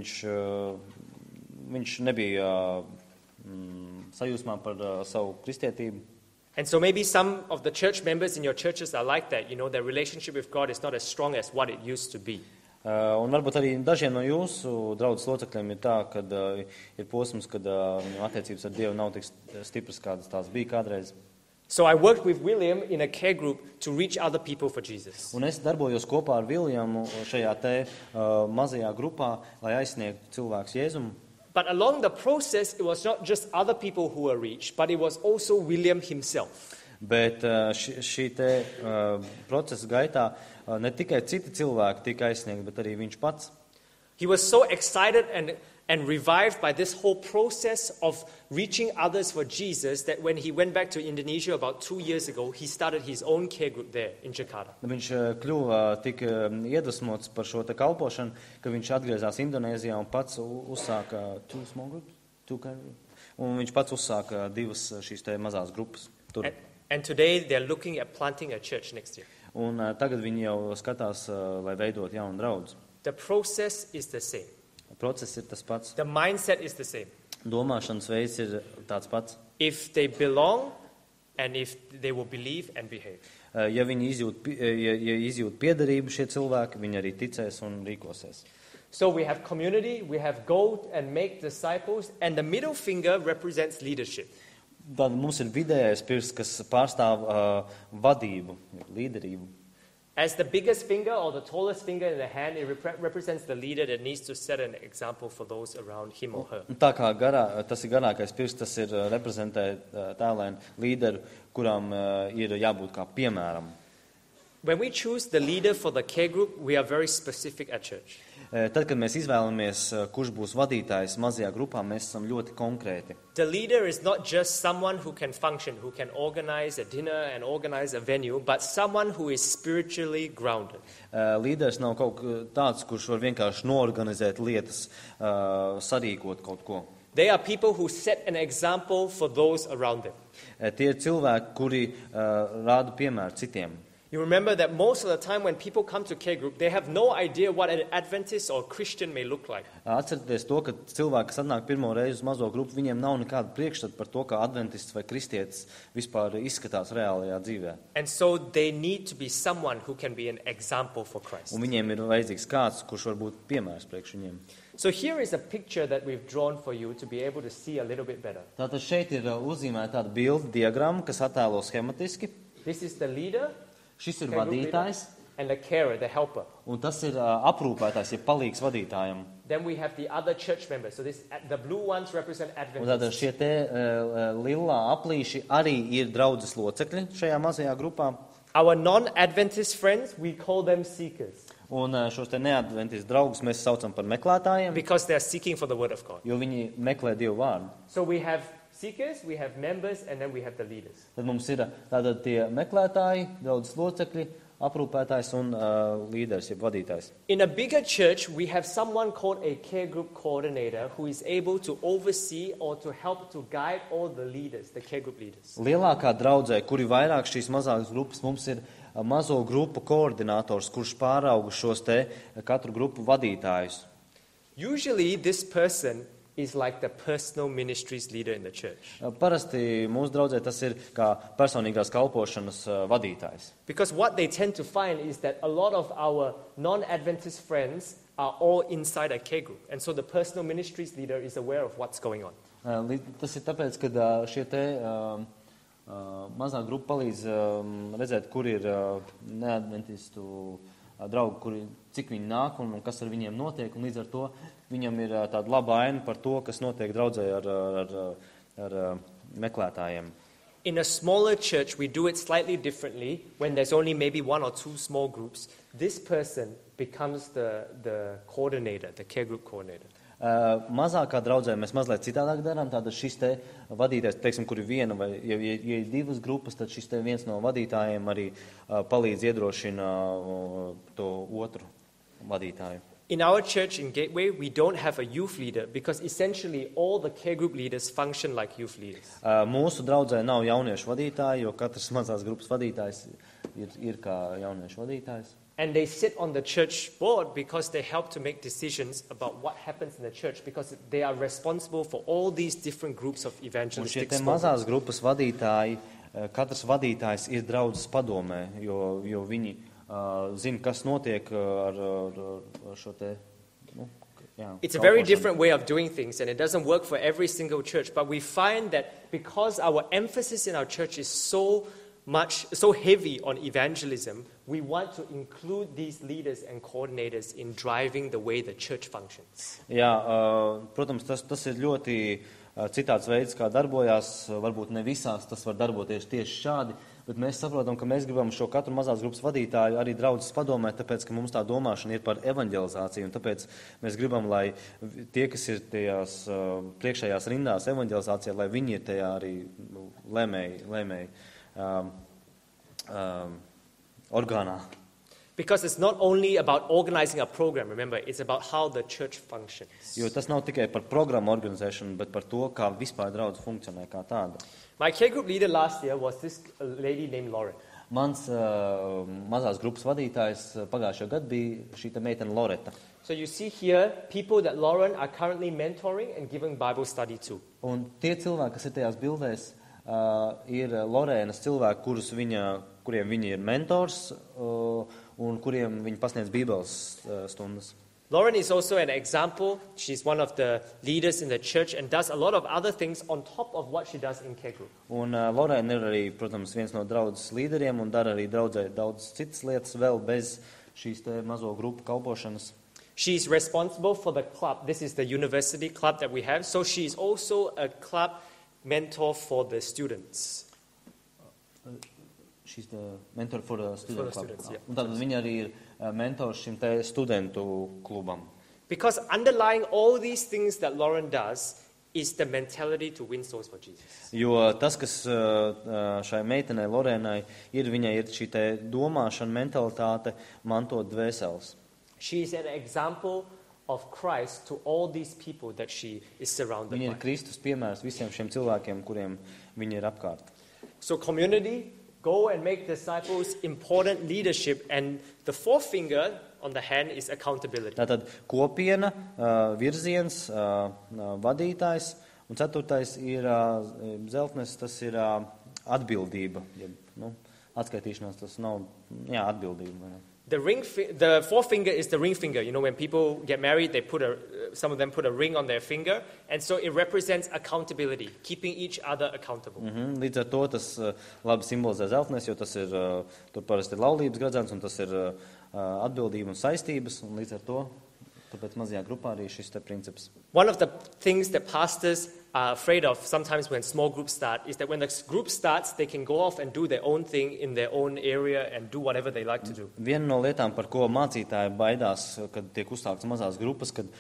viņš nebija sajūsmā par savu kristietību. And so maybe some of the church members in your churches are like that. You know, their relationship with God is not as strong as what it used to be. Un varbūt arī dažiem no jūsu draudzes locekļiem ir tā, kad ir posms, kad viņu attiecības ar Dievu nav tik stipras, kādas tās bija kādreiz. So I worked with William in a care group to reach other people for Jesus. Un es darbojos kopā ar Viljamu šajā te mazajā grupā, lai aizsniegtu cilvēkus Jēzumu. But along the process, it was not just other people who were reached, but it was also William himself. Bet šī te procesa gaitā ne tikai citi cilvēki tika aizsniegti, bet arī viņš pats. He was so excited and revived by this whole process of reaching others for Jesus that when he went back to Indonesia about 2 years ago, he started his own care group there in Jakarta. Viņš kļuva tik iedvesmots par šo te kalpošanu, ka viņš atgriezās Indonēzijā un pats uzsāka un viņš pats uzsāka 2 šīs te mazās grupas tur. And today they're looking at planting a church next year. Un tagad viņi jau skatās, lai veidot jaunu draudzi. The process is the same. Process ir tas pats. The mindset is the same. Domāšanas veids ir tāds pats. If they belong and if they will believe and behave. Ja viņi izjūt piederību šie cilvēki, viņi arī ticēs un rīkosies. So we have community, we have go and make disciples, and the middle finger represents leadership. Tad mums ir vidējais pirksts, kas pārstāv vadību, līderību. As the biggest finger or the tallest finger in the hand, it represents the leader that needs to set an example for those around him or her. Tā kā tas ir garākais pirksts, tas ir reprezentē tēlēnu līderu, kuram ir jābūt kā piemēram. When we choose the leader for the care group, we are very specific at church. Tad, kad mēs izvēlamies, kurš būs vadītājs mazajā grupā, mēs esam ļoti konkrēti. The leader is not just someone who can function, who can organize a dinner and organize a venue, but someone who is spiritually grounded. Līderis nav kaut tāds, kurš var vienkārši noorganizēt lietas, sarīkot kaut ko. They are people who set an example for those around them. Tie ir cilvēki, kuri rāda piemēru citiem. You remember that most of the time when people come to care group, they have no idea what an Adventist or Christian may look like. Atcerieties to, ka cilvēki, kas atnāk pirmo reizi uz mazo grupu, viņiem nav nekāda priekšstata par to, kā adventists vai kristietis vispār izskatās reālajā dzīvē. And so they need to be someone who can be an example for Christ. Un viņiem ir vajadzīgs kāds, kurš var būt piemērs priekš viņiem. So here is a picture that we've drawn for you to be able to see a little bit better. Tātad šeit ir uzzīmēta tāda bilde diagramma, kas attēlo schematiski. This is the leader. Šis ir vadītājs. And the carer, the helper. Un tas ir aprūpētājs, ja palīgs vadītājam. Then we have the other church members. So the blue ones represent Un tātad Adventists. šie te lilā aplīši arī ir draudzes locekļi šajā mazajā grupā. Our non-Adventist friends, we call them seekers Un šos te neadventis draugus mēs saucam par meklētājiem, because they are seeking for the word of God. jo viņi meklē Dievu vārdu. So we have seekers, we have members, and then we have the leaders. Tad mums ir tātad tie meklētāji, draudzes locekļi, aprūpētājs un līderis, jeb vadītājs. In a bigger church, we have someone called a care group coordinator who is able to oversee or to help to guide all the leaders, the care group leaders. Lielākā draudzē, kuri vairāk šīs mazākas grupas, mums ir mazo grupu koordinators, kurš pārauga šos te katru grupu vadītājus. Usually, this person is like the personal ministries leader in the church. Parasti mūsu draudzē tas ir kā personīgās kalpošanas vadītājs. Because what they tend to find is that a lot of our non-Adventist friends are all inside a care group. And so the personal ministries leader is aware of what's going on. Tas ir tāpēc, ka šie te mazā grupa palīdz redzēt, kur ir neadventistu draugi, cik viņi nāk un kas ar viņiem notiek. Un līdz ar to viņam ir tāda laba aina par to, kas notiek draudzē ar meklētājiem. In a smaller church, we do it slightly differently. When there's only maybe one or two small groups, this person becomes the coordinator, the care group coordinator. Mazākā draudzē mēs mazliet citādāk darām, tātad šis te vadītājs, teiksim, kur ir viena vai ja ir divas grupas, tad šis te viens no vadītājiem arī palīdz iedrošina to otru vadītāju. In our church in Gateway, we don't have a youth leader because essentially all the care group leaders function like youth leaders. Mūsu draudzē nav jauniešu vadītāji, jo katrs mazās grupas vadītājs ir kā jauniešu vadītājs. And they sit on the church board because they help to make decisions about what happens in the church because they are responsible for all these different groups of Un šie evangelistic te mazās grupas vadītāji, katrs vadītājs ir draudzes padomē, jo viņi zina, kas notiek ar šo te, It's a very different way of doing things, and it doesn't work for every single church. But we find that because our emphasis in our church is so heavy on evangelism, we want to include these leaders and coordinators in driving the way the church functions. Jā, protams, tas ir ļoti citāds veids, kā darbojās. Varbūt ne visās tas var darboties tieši šādi, bet mēs saprotam, ka mēs gribam šo katru mazās grupas vadītāju arī draudzes padomē, tāpēc, ka mums tā domāšana ir par evanģelizāciju, un tāpēc mēs gribam, lai tie, kas ir tajās priekšējās rindās evanģelizācijā, lai viņi ir tajā arī lēmēji orgānā. Because it's not only about organizing a program, remember, it's about how the church functions. Jo tas nav tikai par programmu organizēšanu, bet par to, kā vispār draudze funkcionē kā tāda. My care group leader last year was this lady named Lauren. Mans mazās grupas vadītājs pagājušajā gadā bija šī meitene Loreta. So you see here people that Lauren are currently mentoring and giving Bible study to. Un tie cilvēki, kas ir tajās bildēs, ir Lorēnas cilvēki, kuriem viņa ir mentors un kuriem viņa pasniedz Bībeles stundas. Lauren is also an example. She's one of the leaders in the church and does a lot of other things on top of what she does in care group. Un Lorēna ir arī, protams, viens no draudzes līderiem un dara arī draudzē daudz citas lietas vēl bez šīs te mazo grupu kalpošanas. She's responsible for the club. This is the university club that we have. So she's also a club mentor for the students. She's the mentor for the student club. students, yeah. Un tātad viņa arī ir mentors šim te studentu klubam. Because underlying all these things that Lauren does is the mentality to win souls for Jesus. Jo tas, kas šai meitenei Lorenai viņai ir šī te domāšana, mentalitāte mantot dvēseles. She is an example of Christ to all these people that she is surrounded Viņa ir by. Kristus piemērs visiem šiem cilvēkiem, kuriem viņa ir apkārt. So community, go and make disciples, important leadership, and the fourth finger on the hand is accountability. Tātad kopiena, virziens, vadītājs, un ceturtais ir zeltnes, tas ir atbildība. Atskaitīšanās tas nav, atbildība. The fourth finger is the ring finger. You know, when people get married, some of them put a ring on their finger, and so it represents accountability, keeping each other accountable. Līdz ar to tas labi simbolizē zeltnes, jo tas ir, tur parasti ir laulības gradzens, un tas ir atbildība un saistības, un līdz ar to, tāpēc mazajā grupā arī šis te princips. One of the things that pastors are afraid of sometimes when small groups start is that when the group starts, they can go off and do their own thing in their own area and do whatever they like to do. Viena no lietām, par ko mācītāji baidās, kad tiek uzsāktas mazās grupas, kad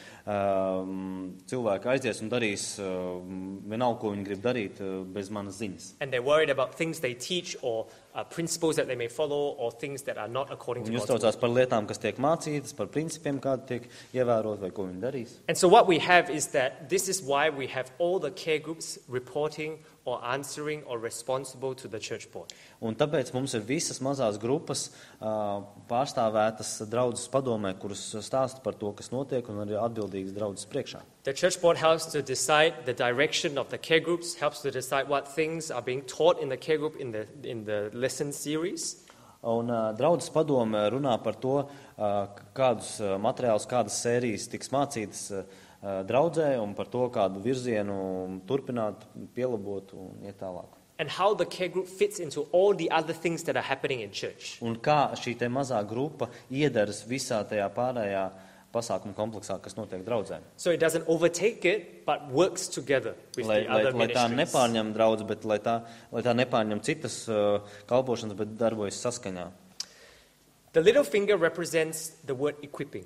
cilvēki aizies un darīs vienalga, ko viņi grib darīt bez manas ziņas. And they're worried about things they teach or principles that they may follow or things that are not according to Viņi God's word. uztraucās par lietām, kas tiek mācītas, par principiem, kādi tiek ievērot vai ko viņi darīs. And so what we have is that this is why we have all the care groups reporting or answering or responsible to the church board. Un tāpēc mums ir visas mazās grupas pārstāvētas draudzes padomē, kuras stāsta par to, kas notiek, un arī atbildīgas draudzes priekšā. The church board helps to decide the direction of the care groups, helps to decide what things are being taught in the care group in the lesson series. Un draudzes padome runā par to, kādus materiālus, kādas sērijas tiks mācītas draudzē, un par to, kādu virzienu turpināt, pielabot un iet tālāk. And how the care group fits into all the other things that are happening in church. Un kā šī te mazā grupa iedaras visā tajā pārējā pasākumu kompleksā, kas notiek draudzē. So it doesn't overtake it, but works together with the other Lai tā ministries. nepārņem draudzi, bet lai tā nepārņem citas kalpošanas, bet darbojas saskaņā. The little finger represents the word equipping.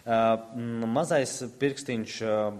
Mazais pirkstiņš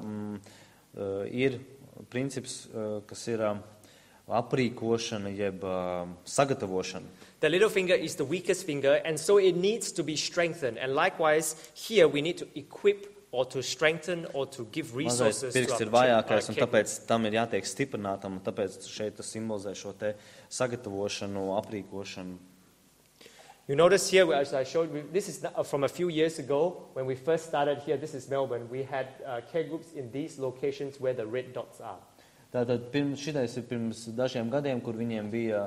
ir princips, kas ir aprīkošana jeb sagatavošana. The little finger is the weakest finger, and so it needs to be strengthened. And likewise, here we need to equip or to strengthen or to give Mazais resources to pirksts ir our vājākais, un care group. tāpēc tam ir jātiek stiprinātam, un tāpēc šeit tas simbolizē šo te sagatavošanu, aprīkošanu. You notice here, as I showed you, this is from a few years ago when we first started here. This is Melbourne. We had care groups in these locations where the red dots are. Tātad šitais ir pirms dažiem gadiem, kur viņiem bija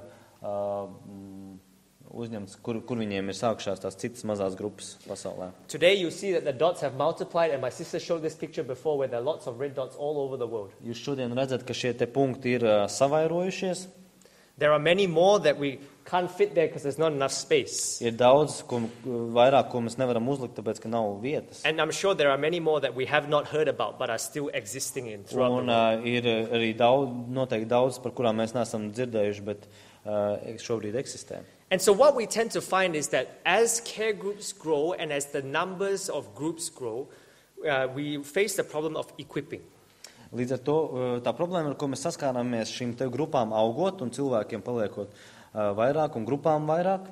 uzņemts, kur viņiem ir sākušās tās citas mazās grupas pasaulē. Today you see that the dots have multiplied, and my sister showed this picture before where there are lots of red dots all over the world. Jūs šodien redzat, ka šie te punkti ir savairojušies. There are many more that we can't fit there because there's not enough space. Ir daudz, vairāk, ko mēs nevaram uzlikt, tāpēc, ka nav vietas. And I'm sure there are many more that we have not heard about but are still existing in throughout the Un world. ir arī noteikti daudz, par kurām mēs neesam dzirdējuši, bet šobrīd eksistē. And so what we tend to find is that as care groups grow and as the numbers of groups grow, we face the problem of equipping. Līdz ar to tā problēma, ar ko mēs saskārāmies šīm te grupām augot un cilvēkiem paliekot vairāk un grupām vairāk,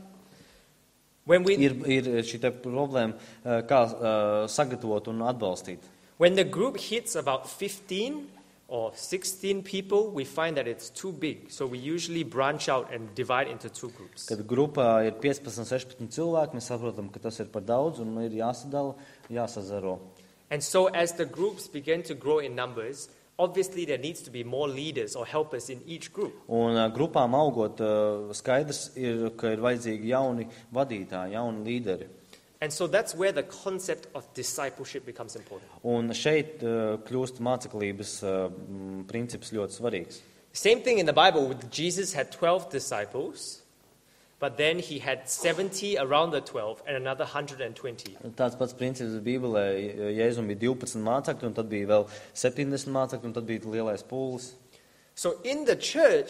ir šī te problēma, kā sagatavot un atbalstīt. When the group hits about 15 or 16 people, we find that it's too big. So we usually branch out and divide into two groups. Kad grupā ir 15, 16 cilvēki, mēs saprotam, ka tas ir par daudz un ir jāsadala, jāsazaro. And so as the groups begin to grow in numbers, obviously there needs to be more leaders or helpers in each group. Un grupām augot, skaidrs ir, ka ir vajadzīgi jauni vadītāji, jauni līderi. And so that's where the concept of discipleship becomes important. Un šeit kļūst māceklības princips ļoti svarīgs. Same thing in the Bible. Jesus had 12 disciples, but then he had 70 around the 12 and another 120. Tāds pats princips Bībelē, Jēzum bija 12 mācekļi, un tad bija vēl 70 mācekļi, un tad bija lielais pūlis. So in the church,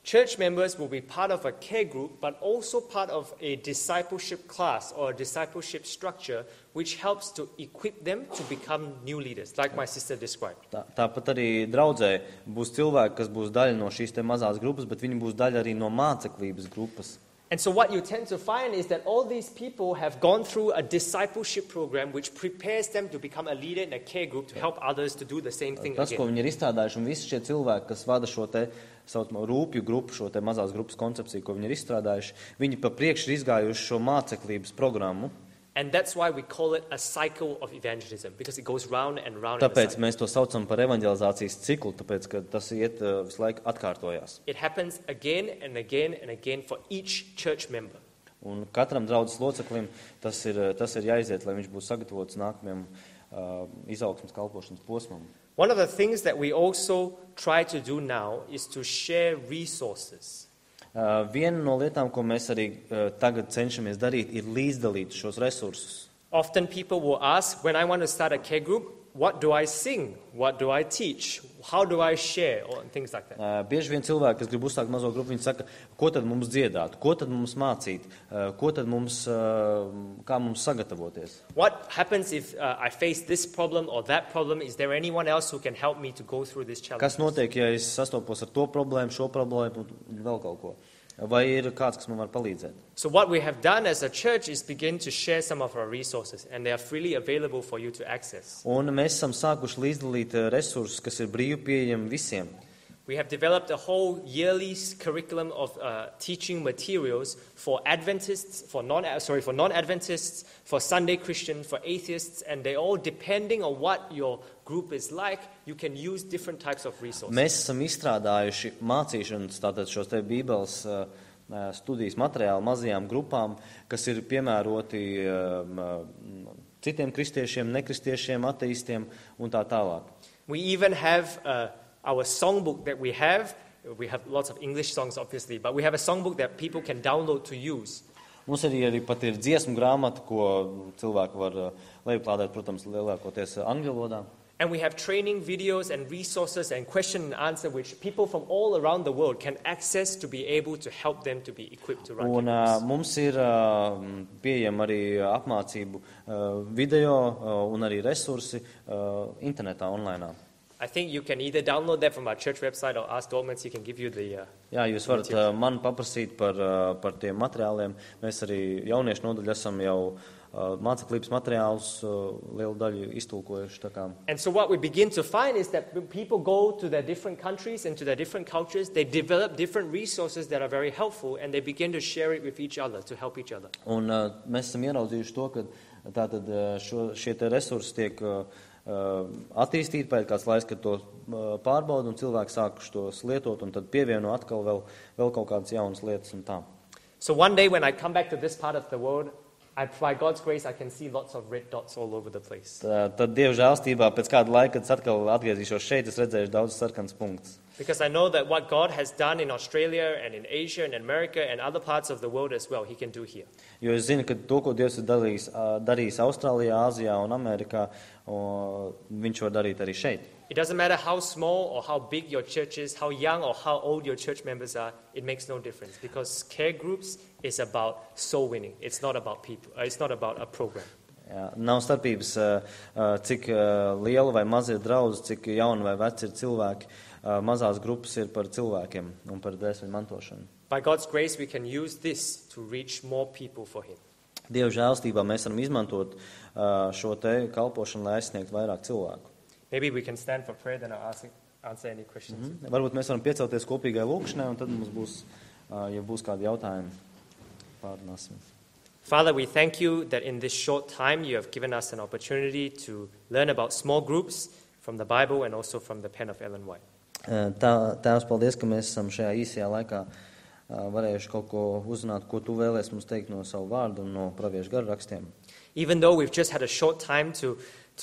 church members will be part of a care group, but also part of a discipleship class or a discipleship structure, which helps to equip them to become new leaders, like my sister described. Tāpat arī draudzē būs cilvēki, kas būs daļa no šīs te mazās grupas, bet viņi būs daļa arī no māceklības grupas. And so what you tend to find is that all these people have gone through a discipleship program which prepares them to become a leader in a care group to help others to do the same thing Tas, ko again. viņi ir izstrādājuši, un visi šie cilvēki, kas vada šo te saucamo rūpju grupu, šo te mazās grupas koncepciju, ko viņi ir izstrādājuši, viņi pa priekšu ir izgājuši šo māceklības programmu. And that's why we call it a cycle of evangelism, because it goes round and round in a Tāpēc cycle. mēs to saucam par evanģelizācijas ciklu, tāpēc, ka tas iet visu laiku atkārtojās. It happens again and again and again for each church member. Un katram draudzes loceklim tas ir jāiziet, lai viņš būtu sagatavots nākamajam izaugsmes kalpošanas posmam. One of the things that we also try to do now is to share resources. Viena no lietām, ko mēs arī tagad cenšamies darīt, ir līdzdalīt šos resursus. Often people will ask, when I want to start a care group, what do I sing? What do I teach? How do I share? Or things like that. Bieži vien cilvēki, kas grib uzsākt mazo grupu, viņi saka, ko tad mums dziedāt, ko tad mums mācīt, ko tad mums, kā mums sagatavoties. What happens if I face this problem or that problem? Is there anyone else who can help me to go through this challenge? Kas notiek, ja es sastopos ar to problēmu, šo problēmu un vēl kaut ko? Vai ir kāds, kas man var palīdzēt? So what we have done as a church is begin to share some of our resources, and they are freely available for you to access. Un mēs esam sākuši līdzdalīt resursus, kas ir brīvi pieejami visiem. We have developed a whole yearly curriculum of teaching materials for Adventists, for non-Adventists, for Sunday Christians, for atheists, and they all, depending on what your group is like, you can use different types of resources. Mēs esam izstrādājuši mācīšanas, tātad šos te Bībeles studijas materiālu mazajām grupām, kas ir piemēroti citiem kristiešiem, nekristiešiem, ateistiem un tā tālāk. We even have our songbook that we have lots of English songs obviously, but we have a songbook that people can download to use. Mums arī pat ir dziesmu grāmata, ko cilvēki var lejuplādēt, protams, lielākoties angļu valodā. And we have training videos and resources and question and answer which people from all around the world can access to be able to help them to be equipped to run Un care groups. mums ir pieejama arī apmācību video un arī resursi internetā, online. I think you can either download that from our church website or ask Dormans, he can give you the... Jā, jūs varat man paprasīt par tiem materiāliem. Mēs arī jauniešu nodaļu esam jau māceklības materiālus lielu daļu iztulkojuši. Tā kā. And so what we begin to find is that when people go to their different countries and to their different cultures, they develop different resources that are very helpful and they begin to share it with each other, to help each other. Un mēs esam ieraudzījuši to, ka tātad šie te resursi tiek attīstīti pēc kāds laiks, kad to pārbauda un cilvēki sākuši tos lietot un tad pievieno atkal vēl kaut kādas jaunas lietas un tā. So one day when I come back to this part of the world, by God's grace, I can see lots of red dots all over the place. Tad Dieva žēlstībā pēc kāda laika, kad es atkal atgriezīšos šeit, es redzēšu daudz sarkans punktus. Because I know that what God has done in Australia and in Asia and America and other parts of the world as well, He can do here. Jo es zinu, ka to, ko Dievs ir darījis Austrālijā, Āzijā un Amerikā, viņš var darīt arī šeit. It doesn't matter how small or how big your church is, how young or how old your church members are, it makes no difference. Because care groups is about soul winning. It's not about people. It's not about a program. Jā, nav starpības, cik liela vai maza ir draudze, cik jauni vai veci ir cilvēki. Mazās grupas ir par cilvēkiem un par dvēseli mantošanu. By God's grace, we can use this to reach more people for Him. Dieva žēlstībā mēs varam izmantot šo te kalpošanu, lai aizsniegtu vairāk cilvēku. Maybe we can stand for prayer, then I'll answer any questions. Varbūt mēs varam piecelties kopīgai lūkšanai, un tad mums būs, ja būs kādi jautājumi, pārunāsim. Father, we thank you that in this short time you have given us an opportunity to learn about small groups from the Bible and also from the pen of Ellen White. Tēvs, paldies, ka mēs esam šajā īsajā laikā varējuši kaut ko uzzināt, ko tu vēlies mums teikt no savu vārdu un no praviešu garrakstiem. Even though we've just had a short time to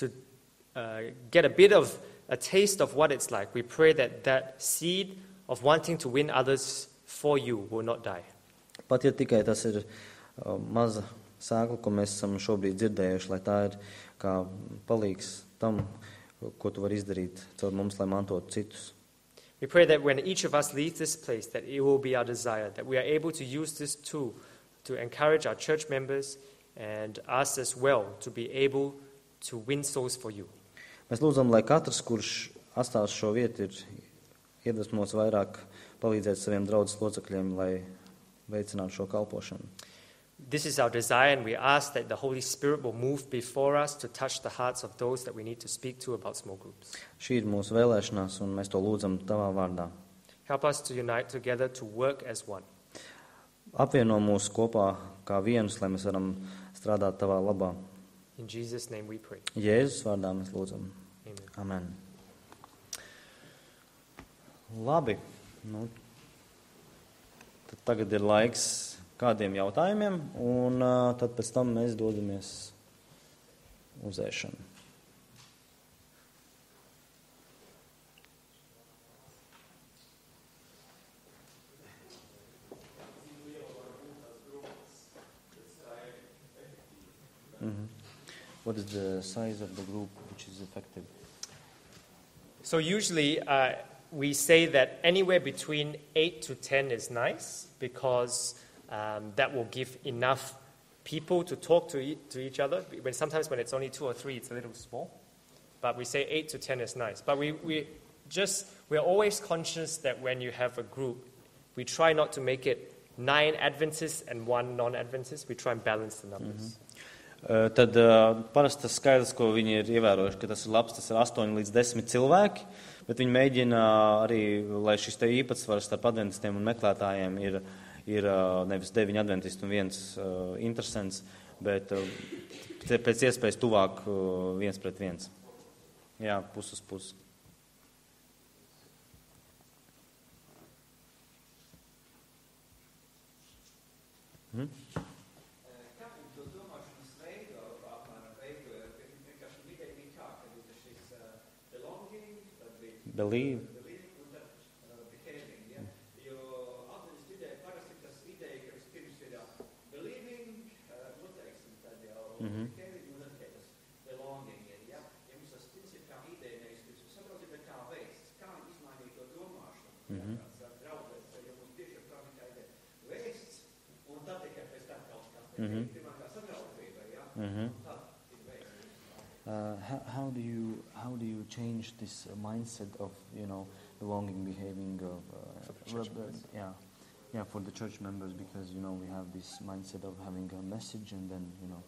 get a bit of a taste of what it's like, we pray that that seed of wanting to win others for you will not die. Pat ja tikai tas ir maza sēkla, ko mēs esam šobrīd dzirdējuši, lai tā ir kā palīgs tam, ko tu vari izdarīt caur mums, lai mantotu citus. We pray that when each of us leaves this place, that it will be our desire, that we are able to use this tool to encourage our church members and us as well to be able to win souls for you. Mēs lūdzam, lai katrs, kurš atstās šo vietu, ir iedvesmots vairāk palīdzēt saviem draudzes locekļiem, lai veicinātu šo kalpošanu. This is our desire, and we ask that the Holy Spirit will move before us to touch the hearts of those that we need to speak to about small groups. Šī ir mūsu vēlēšanās, un mēs to lūdzam tavā vārdā. Help us to unite together to work as one. Apvieno mūs kopā kā vienus, lai mēs varam strādāt tavā labā. In Jesus' name we pray. Jēzus vārdā mēs lūdzam. Amen. Amen. Labi. Tad tagad ir laiks kādiem jautājumiem, un tad pēc tam mēs dodamies uz ēšanu. What is the size of the group which is effective? So usually we say that anywhere between 8 to 10 is nice because that will give enough people to talk to each other. Sometimes when it's only 2 or 3, it's a little small. But we say 8 to 10 is nice. But we're always conscious that when you have a group, we try not to make it 9 Adventists and 1 non-Adventist. We try and balance the numbers. Tad parasti tas skaidrs, ko viņi ir ievērojuši, ka tas ir labs, tas ir 8 līdz 10 cilvēki, bet viņi mēģina arī, lai šis te īpatsvars starp adventistiem un meklētājiem ir nevis 9 adventisti un 1 interesants, bet pēc iespējas tuvāk 1 pret 1. Jā, pus uz pusi. Believe. How do you change this mindset of belonging, behaving for the church members, because we have this mindset of having a message and then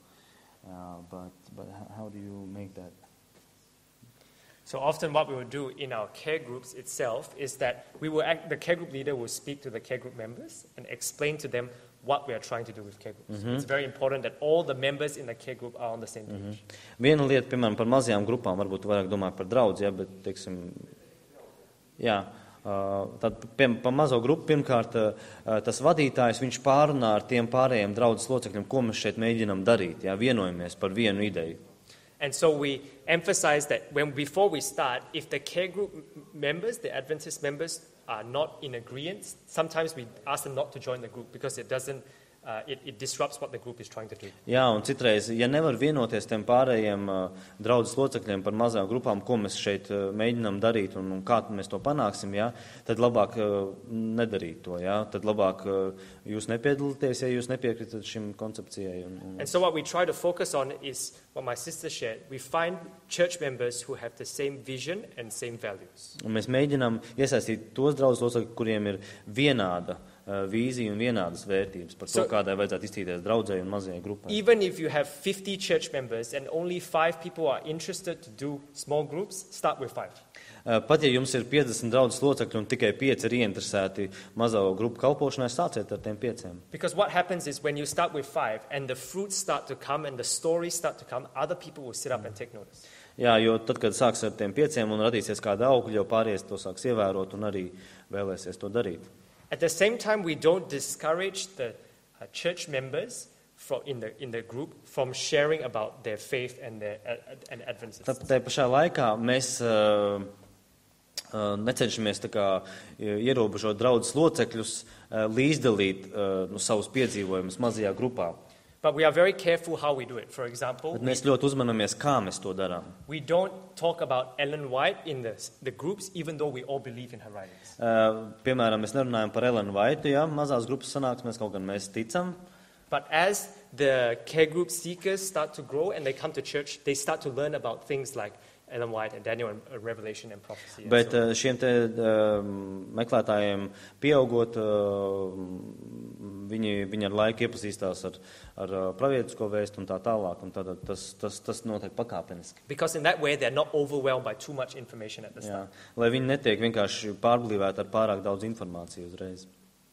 but how do you make that? So often what we will do in our care groups itself is that the care group leader will speak to the care group members and explain to them what we are trying to do with care groups. It's very important that all the members in the care group are on the same page. Viena lieta, piemēram, par mazajām grupām, varbūt vairāk domā par draudzi, bet, teiksim, tad pa mazo grupu pirmkārt tas vadītājs, viņš pārunā ar tiem pārējiem draudzes locekļiem, ko mēs šeit mēģinām darīt, vienojamies par vienu ideju. And so we emphasize that before we start, if the care group members, the Adventist members, are not in agreement, sometimes we ask them not to join the group because it disrupts what the group is trying to do. Jā, un citreiz, ja nevar vienoties tiem pārējiem draudzes locekļiem par mazām grupām, ko mēs šeit mēģinām darīt un kā mēs to panāksim, tad labāk nedarīt to. Tad labāk jūs nepiedalīties, ja jūs nepiekritat šim koncepcijai. And so what we try to focus on is what my sister shared. We find church members who have the same vision and same values. Un mēs mēģinām iesaistīt tos draudzes locekļus, kuriem ir vienāda vīzija un vienādas vērtības par to, kādai vajadzētu iztīties draudzei un mazajai grupai. Even if you have 50 church members and only 5 people are interested to do small groups, start with 5. Pat ja jums ir 50 draudzes locekļi un tikai 5 ir ieinteresēti mazo grupu kalpošanai, sāciet ar tiem 5. Because what happens is when you start with 5 and the fruits start to come and the stories start to come, other people will sit up and take notice. Jā, jo tad, kad sāks ar tiem 5 un radīsies kāda augļa, jau pāries to sāks ievērot un arī vēlēsies to darīt. At the same time, we don't discourage the church members in the group from sharing about their faith and Adventists. Tā pašā laikā mēs necenšamies tā kā ierobežot draudzes locekļus līdzdalīt savus piedzīvojumus mazajā grupā. But we are very careful how we do it. For example, Bet mēs ļoti uzmanamies, kā mēs to darām. we don't talk about Ellen White in the groups, even though we all believe in her writings. Piemēram, mēs nerunājam par Ellen White, ja, mazās grupas sanāksmēs, kaut gan mēs ticam. But as the care group seekers start to grow and they come to church, they start to learn about things like Ellen White and Daniel and Revelation and prophecy. And Bet so on. šiem te meklētājiem pieaugot, viņi ar laiku iepazīstās ar pravietisko vēstu un tā tālāk, un tad tas notiek pakāpeniski. Because in that way, they're not overwhelmed by too much information at the Jā, start. lai viņi netiek vienkārši pārblīvēti ar pārāk daudz informāciju uzreiz.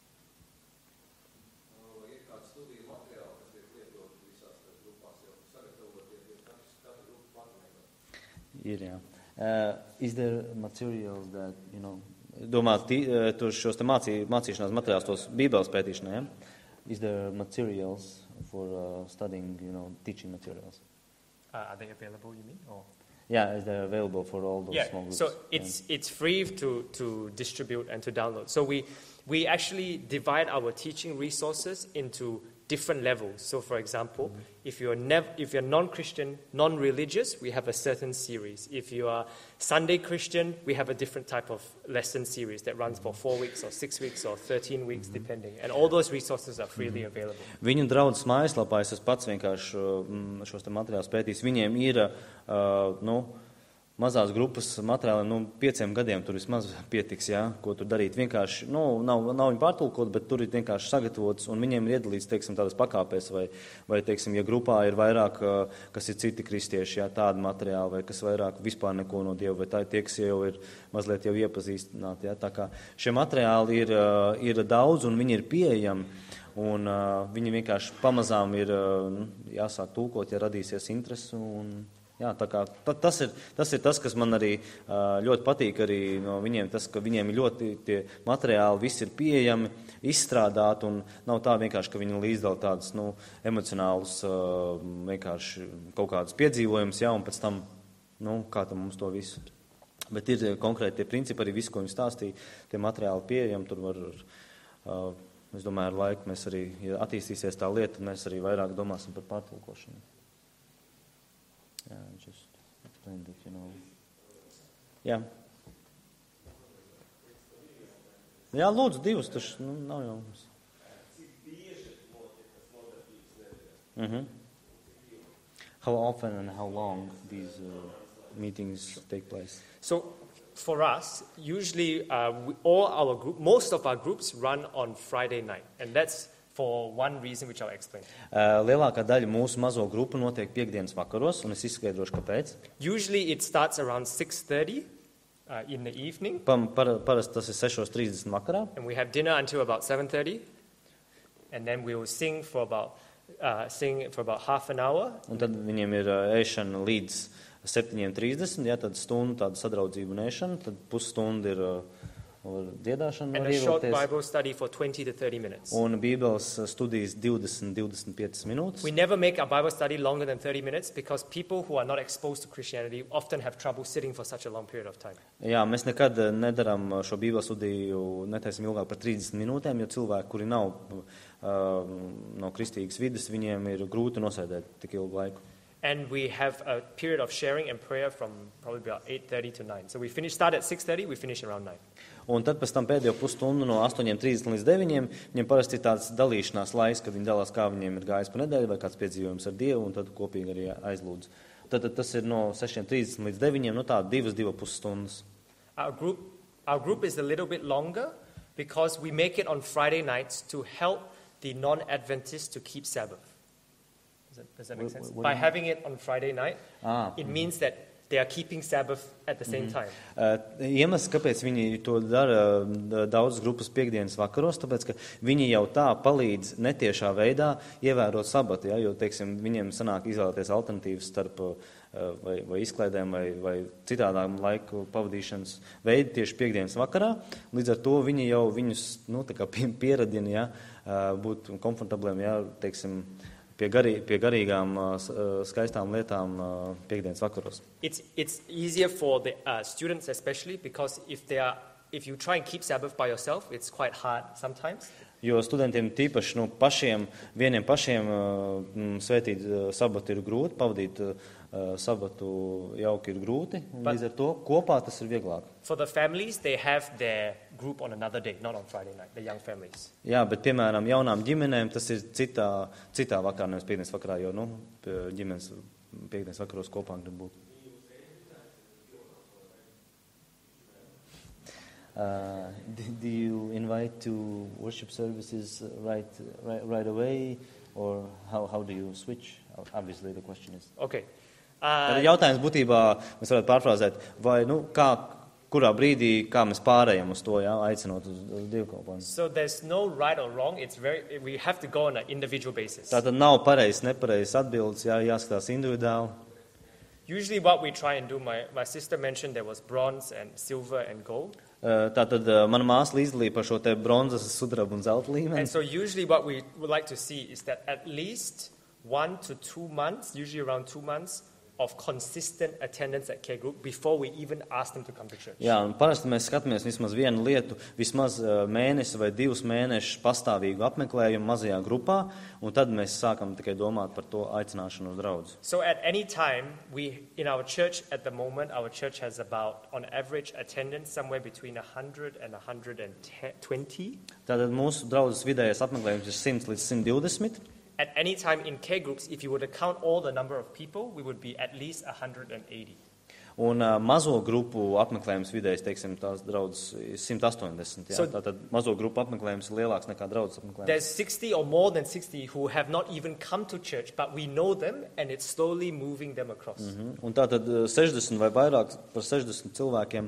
Ir, jā. Is there materials that, you know, domāt, tur šos te mācīšanās materiālus, tos bībeles pētīšanai, ja? Is there materials for studying, you know, teaching materials? Are they available, you mean? Or? Yeah, is there available for all those small groups? So it's free to distribute and to download. So we actually divide our teaching resources into different levels. So, for example, if you're non-Christian, non-religious, we have a certain series. If you are Sunday Christian, we have a different type of lesson series that runs for 4 weeks or 6 weeks or 13 weeks, depending. And all those resources are freely available. Viņu draudzes mājaslapā es pats vienkārši šos te materiālus pētīs. Viņiem ir, mazās grupas materiāli, 5 gadiem tur vismaz pietiks, jā, ko tur darīt. Vienkārši, nav viņi pārtulkot, bet tur ir vienkārši sagatavots, un viņiem ir iedalīts, teiksim, tādas pakāpēs, vai teiksim, ja grupā ir vairāk, kas ir citi kristieši, jā, tādi materiāli, vai kas vairāk vispār neko no Dieva, vai tā tie, kas jau ir mazliet jau iepazīstināti, jā. Tā kā šie materiāli ir daudz, un viņi ir pieejami, un viņi vienkārši pamazām ir jāsāk tulkot, ja radīsies interesi, un jā, tā kā tas ir tas, kas man arī ļoti patīk arī no viņiem, tas, ka viņiem ir ļoti tie materiāli, viss ir pieejami, izstrādāti, un nav tā vienkārši, ka viņi līdzdala tādas, emocionālus, vienkārši kaut kādas piedzīvojumus, jā, un pēc tam, kā tam mums to visu. Bet ir konkrēti tie principi, arī visu, ko viņi stāstīja, tie materiāli pieejami, tur var, es domāju, ar laiku mēs arī, ja attīstīsies tā lieta, tad mēs arī vairāk domāsim par pārtulkošanu. Yeah, just explain that, you know. Jā. Jā, lūdzu, divas, taču, nav jau mums. How often and how long these meetings take place? So for us, usually most of our groups run on Friday night, and that's for one reason which I'll explain. Lielākā daļa mūsu mazo grupu notiek piekdienas vakaros, un es izskaidrošu, kāpēc. Usually it starts around 6:30 in the evening. Parasti tas ir 6:30 vakarā. And we have dinner until about 7:30, and then we will sing for about half an hour. Un tad viņiem ir ēšana līdz 7:30, ja, tad stundu tāda sadraudzība un ēšana, tad pusstunda ir dziedāšana. And a short Bible study for 20 to 30 minutes. Un Bībeles studijas 20-25 minūtes. We never make a Bible study longer than 30 minutes because people who are not exposed to Christianity often have trouble sitting for such a long period of time. Jā, mēs nekad nedaram šo Bībeles studiju, netaisim ilgāk par 30 minūtēm, jo cilvēki, kuri nav no kristīgas vides, viņiem ir grūti nosēdēt tik ilgu laiku. And we have a period of sharing and prayer from probably about 8:30 to 9. So we start at 6:30, we finish around 9. Un tad pēc tam pēdējo pusstundu no 8:30 līdz 9, viņiem parasti ir tāds dalīšanās laiks, kad viņi dalās, kā viņiem ir gājis pa nedēļu vai kāds piedzīvojums ar Dievu, un tad kopīgi arī aizlūdz. Tad tas ir no 6:30 līdz 9, tā 2,5 stundas. Our group is a little bit longer because we make it on Friday nights to help the non-Adventists to keep Sabbath. Does that make sense? By having it on Friday night, it means that they are keeping Sabbath at the same time. Iemesls, kāpēc viņi to dara daudzas grupas piekdienas vakaros, tāpēc, ka viņi jau tā palīdz netiešā veidā ievērot sabatu, ja, jo, teiksim, viņiem sanāk izvēlēties alternatīvas starp vai izklaidēm vai citādām laiku pavadīšanas veidu tieši piekdienas vakarā. Līdz ar to viņi jau viņus, tā kā pieradina, ja, būt komfortabliem, ja, teiksim, pie garīgām, skaistām lietām piekdienas vakaros. It's easier for the students especially because if you try and keep Sabbath by yourself, it's quite hard sometimes. Jo studentiem tīpaši vieniem pašiem svētīt sabatu ir grūti, pavadīt sabatu jauki ir grūti, un līdz ar to kopā tas ir vieglāk. For the families, they have their group on another day, not on Friday night, the young families. Jā, bet, piemēram, jaunām ģimenēm tas ir citā vakarā, nevis piekdienas vakarā, jo, ģimenes piekdienas vakaros kopā grib būt. Do you invite to worship services right away, or how do you switch? Obviously, the question is. Okay. Jautājums būtībā mēs varētu pārfrāzēt, vai kurā brīdī, kā mēs pārējām uz to, aicinot uz dievkalpojumu. So there's no right or wrong. We have to go on an individual basis. Tātad nav pareizs, nepareizs atbildes, jāskatās individuāli. Usually what we try and do, my sister mentioned there was bronze and silver and gold. Tātad mana māsa līdzdalīja par šo te bronzas, sudraba un zelta līmeni. And so usually what we would like to see is that at least 1 to 2 months, usually around 2 months, of consistent attendance at care group before we even ask them to come to church. Jā, un parasti mēs skatāmies vismaz vienu lietu, vismaz mēnesi vai 2 mēnešus pastāvīgu apmeklējumu mazajā grupā, un tad mēs sākam tikai domāt par to aicināšanu uz draudzi. So at any time, in our church at the moment, our church has about, on average, attendance somewhere between 100 and 120. Tātad mūsu draudzes vidējais apmeklējums ir 100 līdz 120. At any time in care groups, if you were to count all the number of people, we would be at least 180. Un mazo grupu apmeklējums vidējais, teiksim, tās draudzes 180. Jā. Tātad mazo grupu apmeklējums ir lielāks nekā draudzes apmeklējums. There's 60 or more than 60 who have not even come to church, but we know them and it's slowly moving them across. Un tātad 60 vai vairāk par 60 cilvēkiem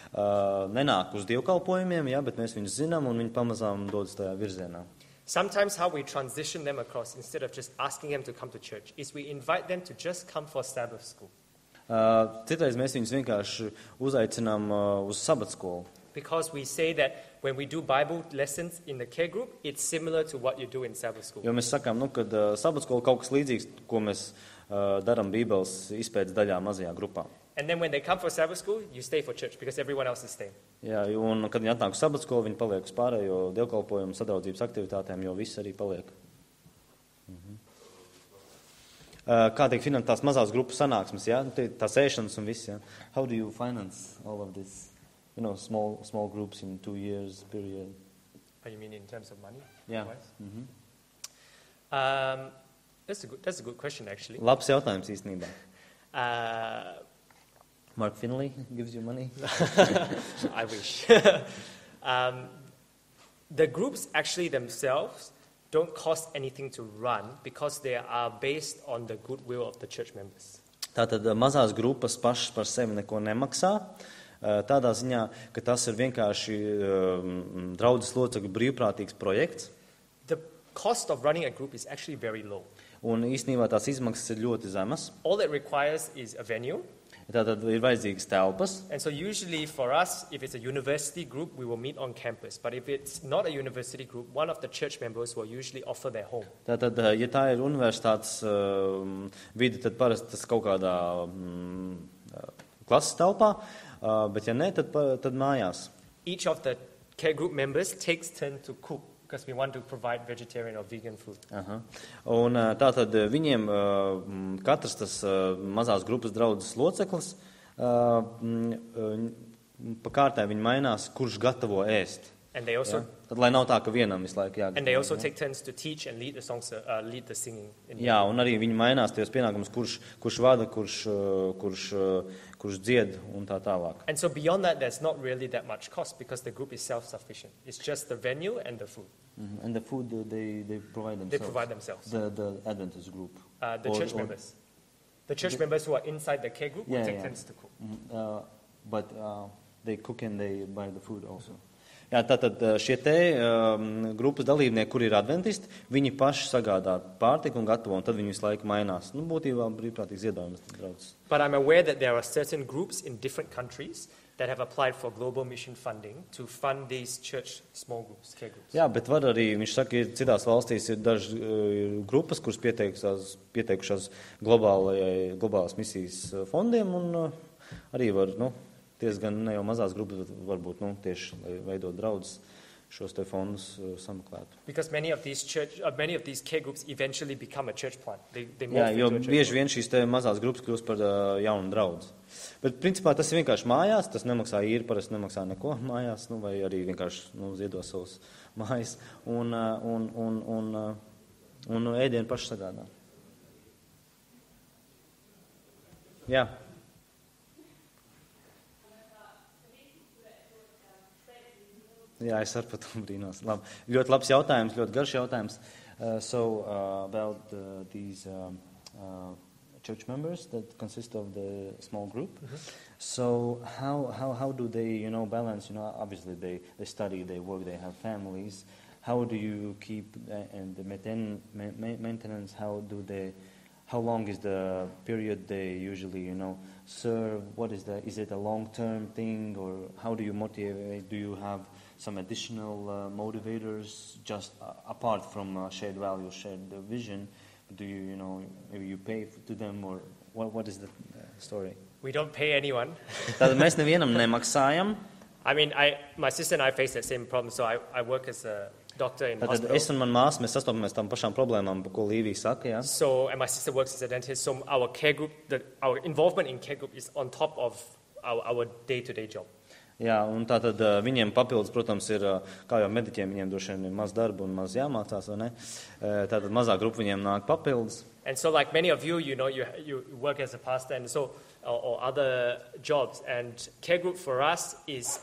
nenāk uz dievkalpojumiem, jā, bet mēs viņus zinām un viņi pamazām dodas tajā virzienā. Sometimes how we transition them across, instead of just asking them to come to church, is we invite them to just come for Sabbath school. Citreiz mēs viņus vienkārši uzaicinām uz sabatskolu. Because we say that when we do Bible lessons in the care group, it's similar to what you do in Sabbath school. Jo mēs sakām, kad sabatskola kaut kas līdzīgs, ko mēs darām Bībeles izpētes daļā mazajā grupā. And then when they come for Sabbath school, you stay for church because everyone else is staying. Jā, un kad viņi atnāk uz sabatskolu, viņi paliek uz pārējo dievkalpojumu sadraudzības aktivitātēm, jo viss arī paliek. Kā tiek finansētas tās mazās grupas sanāksmes, jā? Tās ēšanas un viss, jā? How do you finance all of this? Small groups in 2 years period. What you mean in terms of money? Jā. That's a good question, actually. Labs jautājums īstenībā. Mark Finley gives you money? I wish. The groups actually themselves don't cost anything to run because they are based on the goodwill of the church members. Tātad mazās grupas pašas par sevi neko nemaksā, tādā ziņā, ka tas ir vienkārši draudzes locekļu brīvprātīgs projekts. The cost of running a group is actually very low. Un īstenībā tās izmaksas ir ļoti zemas. All it requires is a venue. Tātad ir vajadzīgas telpas. And so usually for us, if it's a university group, we will meet on campus. But if it's not a university group, one of the church members will usually offer their home. Tātad, ja tā ir universitātes vide, tad parasti tas kaut kādā klases telpā, bet ja ne, tad mājās. Each of the care group members takes turn to cook because we want to provide vegetarian or vegan food. Un tātad viņiem katrs tas mazās grupas draudzes loceklis pa kārtē viņi mainās, kurš gatavo ēst. And they also Tad, lai nav tā, ka vienam visu laiku jāgatavo. And they also take turns to teach and lead the songs, lead the singing. Jā, un arī viņi mainās tajos pienākumus, kurš vada, kurš dzied un tā tālāk. And so beyond that, there's not really that much cost because the group is self-sufficient. It's just the venue and the food. And the food they provide themselves. They provide themselves. The Adventist group. The church members. The church members who are inside the care group will take turns to cook. But they cook and they buy the food also. Jā, tātad šie te grupas dalībnieki, kuri ir adventisti, viņi paši sagādā pārtiku un gatavo, un tad viņi visu laiku mainās. Būtībā brīvprātīgs ziedojums draudzes. But I'm aware that there are certain groups in different countries that have applied for global mission funding to fund these church small groups, care groups. Jā, bet var arī, viņš saka, ir citās valstīs ir dažas grupas, kuras pieteikušās globālās misijas fondiem, un arī var, diezgan ne jau mazās grupas, bet varbūt tieši, lai veidot draudzes, šos te fondus sameklētu. Because many of these care groups eventually become a church plant. They Jā, morph jo into a church bieži plant. vien šīs te mazās grupas kļūst par jaunu draudzi. Bet, principā, tas ir vienkārši mājās, tas nemaksā īri, parasti nemaksā neko mājās, vai arī vienkārši ziedo savus mājas un ēdienu paši sagādā. Jā. Jā, es ar par to brīnos. Labi. Ļoti labs jautājums, ļoti garš jautājums. About these church members that consist of the small group. So how do they, balance, obviously they study, they work, they have families. How do you keep and the maintenance, how long is the period they usually, serve? What is it a long-term thing, or how do you motivate? Do you have some additional motivators just apart from shared values, shared vision? Do you, maybe you pay to them, or what is the story? We don't pay anyone. Tātad mēs nevienam nemaksājam. I mean, my sister and I face the same problem, so I work as a doctor in Tātad hospital. es un man māsa, mēs sastopamies tam pašām problēmām, ko Līvija saka, jā. So, and my sister works as a dentist, so our care group, our involvement in care group is on top of our day-to-day job. Jā, un tātad viņiem papildus, protams, ir, kā jau mediķiem, viņiem droši vien ir maz darba un maz jāmācās, vai ne? Tātad mazā grupa viņiem nāk papildus. And so like many of you, you work as a pastor and so, or other jobs, and care group for us is,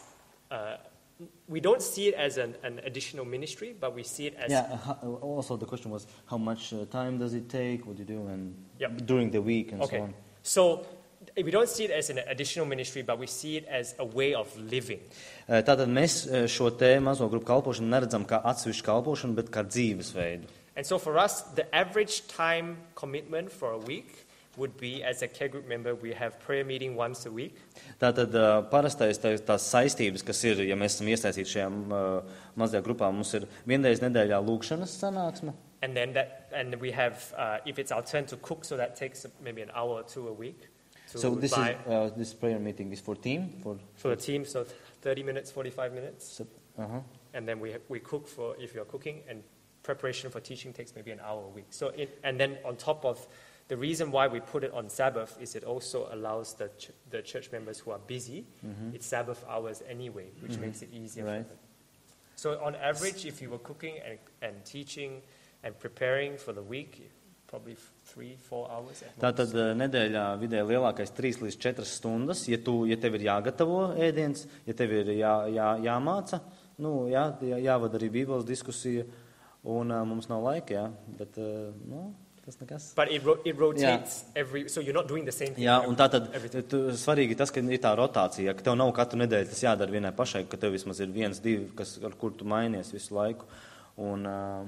we don't see it as an additional ministry, but we see it as... Yeah, also the question was, how much time does it take, what do you do, and Yep. during the week and Okay. so on. So we don't see it as an additional ministry, but we see it as a way of living. Tātad mēs šo te mazo grupu kalpošanu neredzam kā atsevišķu kalpošanu, bet kā dzīvesveidu. And so for us, the average time commitment for a week would be, as a care group member, we have prayer meeting once a week. Tātad parastais tās saistības, kas ir, ja mēs esam iesaistīti šajā mazajā grupā, mums ir vienreiz nedēļā lūkšanas sanāksme. And then and we have, if it's our turn to cook, so that takes maybe an hour or two a week. So this prayer meeting is for team? For the team, so 30 minutes, 45 minutes. Uh-huh. And then we cook for, if you're cooking, and preparation for teaching takes maybe an hour a week. So and then on top of, the reason why we put it on Sabbath is it also allows the church members who are busy, it's Sabbath hours anyway, which makes it easier Right. for them. So on average, if you were cooking and teaching and preparing for the week, probably 3-4 hours at most. Tātad nedēļā vidēji lielākais 3 līdz 4 stundas, ja tev ir jāgatavo ēdiens, ja tev ir jāmāca, jāvada arī bībeles diskusija, un mums nav laika, jā, bet, tas nekas. But it rotates so you're not doing the same thing. Jā, un tātad every svarīgi tas, ka ir tā rotācija, ka tev nav katru nedēļu tas jādara vienai pašai, ka tev vismaz ir 1-2, ar kur tu mainies visu laiku. Un,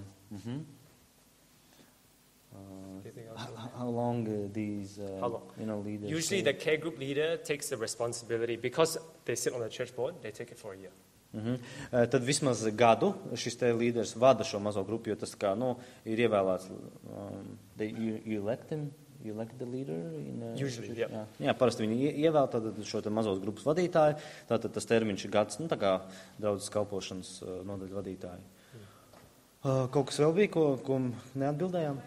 how long these leaders? Usually the care group leader takes the responsibility because they sit on the church board, they take it for a year. Tad vismaz gadu šis te līderis vada šo mazo grupu, jo tas kā, ir ievēlēts, you elect the leader? Usually, yeah. Jā, parasti viņi ievēl tātad šo te mazos grupas vadītāju, tātad tas termiņš ir gads, tā kā draudzes kalpošanas nodaļu vadītāji. Kaut kas vēl bija, ko neatbildējām?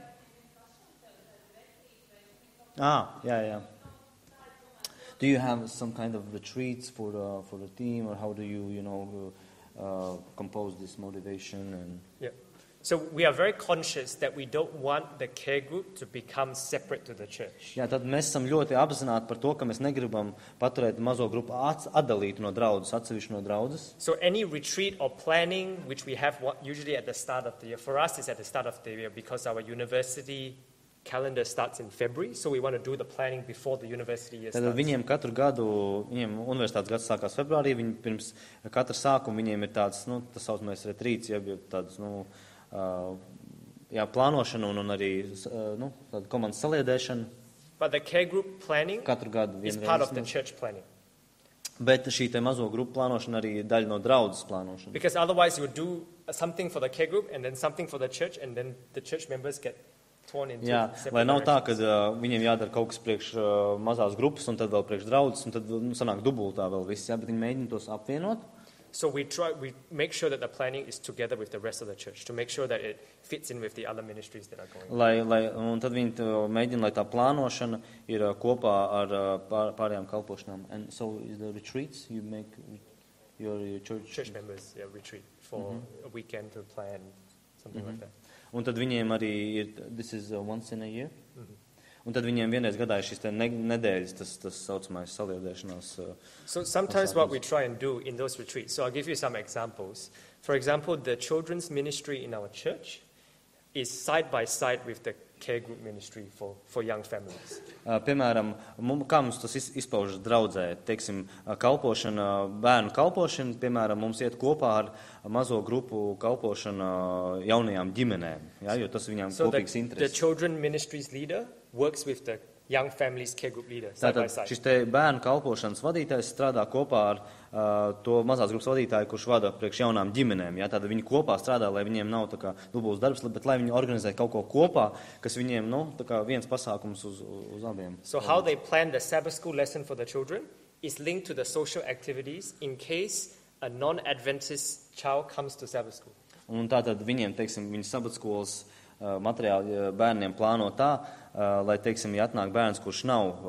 Jā. Do you have some kind of retreats for the team, or how do you, compose this motivation? And Yeah. So we are very conscious that we don't want the care group to become separate to the church. Jā, tad mēs esam ļoti apzināti par to, ka mēs negribam paturēt mazo grupu atdalītu no draudzes, atsevišķu no draudzes. So any retreat or planning, which we have usually at the start of the year, for us it's at the start of the year because our university calendar starts in February, so we want to do the planning before the university year Tad starts. viņiem katru gadu, universitātes gads sākās februārī, viņi pirms katra sākuma viņiem ir tāds, tas saucamais retrīts, ja tāds, plānošana un arī, tāda komandas saliedēšana. But the care group planning Katru gadu is vienreiz. part of the church planning. Bet šī te mazo grupu plānošana arī ir daļa no draudzes plānošanas. Because otherwise you would do something for the care group and then something for the church, and then the church members get torn into Jā, separate lai nav tā, ka directions. viņiem jādara kaut kas priekš mazās grupas un tad vēl priekš draudzes un tad sanāk dubultā vēl viss, jā, bet viņi mēģina tos apvienot. So we make sure that the planning is together with the rest of the church to make sure that it fits in with the other ministries that are going on. Un tad viņi mēģina, lai tā plānošana ir kopā ar pārējām kalpošanām. And so is the retreats you make your church members retreat for a weekend to plan something like that. Un tad viņiem arī ir, this is once in a year? Un tad viņiem vienreiz gadā ir šis nedēļas, tas saucamais saliedēšanās. So sometimes what we try and do in those retreats, so I'll give you some examples. For example, the children's ministry in our church is side by side with the care group ministry for young families. Piemēram, kā mums tas izpaužas draudzē, teiksim, kalpošana, bērnu kalpošana, piemēram, mums iet kopā ar mazo grupu kalpošana jaunajām ģimenēm, ja, jo tas viņām kopīgs intereses. So the children ministries leader works with the young families care group leader side by side. Šis te bērnu kalpošanas vadītājs strādā kopā ar to mazās grupas vadītāju, kurš vada priekš jaunām ģimenēm. Ja? Tātad viņi kopā strādā, lai viņiem nav tā kā dubults darbs, bet lai viņi organizē kaut ko kopā, kas viņiem, tā kā viens pasākums uz abiem. So how they plan the Sabbath school lesson for the children is linked to the social activities in case a non-Adventist child comes to Sabbath school. Un tātad viņiem, teiksim, viņa sabatskolas materiāli bērniem plāno tā, lai, teiksim, ja atnāk bērns, kurš nav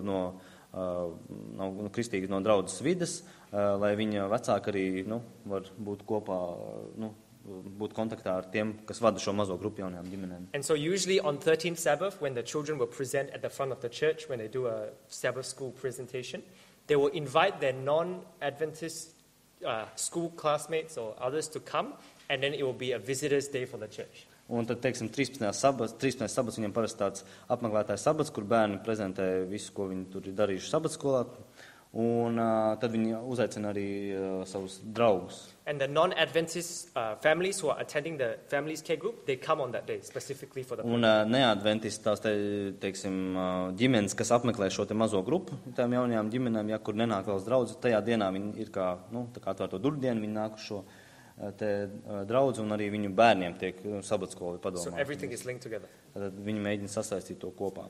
kristīgi no draudzes vides, lai viņa vecāki arī, var būt kopā, būt kontaktā ar tiem, kas vada šo mazo grupu jaunajām ģimenēm. And so usually on 13th Sabbath, when the children will present at the front of the church, when they do a Sabbath school presentation, they will invite their non-Adventist school classmates or others to come, and then it will be a visitor's day for the church. Un tad, teiksim, 13. sabats viņam parasti tāds apmeklētājs sabats, kur bērni prezentē visu, ko viņi tur ir darījuši sabatskolā, un tad viņi uzaicina arī savus draugus. And the non-Adventist families who are attending the families care group, they come on that day specifically for the Un neadventisti tās, teiksim, ģimenes, kas apmeklē šo te mazo grupu, tām jaunajām ģimenēm, ja kur nenāk vēl uz draudzi, tajā dienā viņi ir kā, tā kā atvērto durvdienu, viņi nāk uz šo te draudzi, un arī viņu bērniem tiek sabatskoli padomā. So everything is linked together. Tad viņi mēģina sasaistīt to kopā.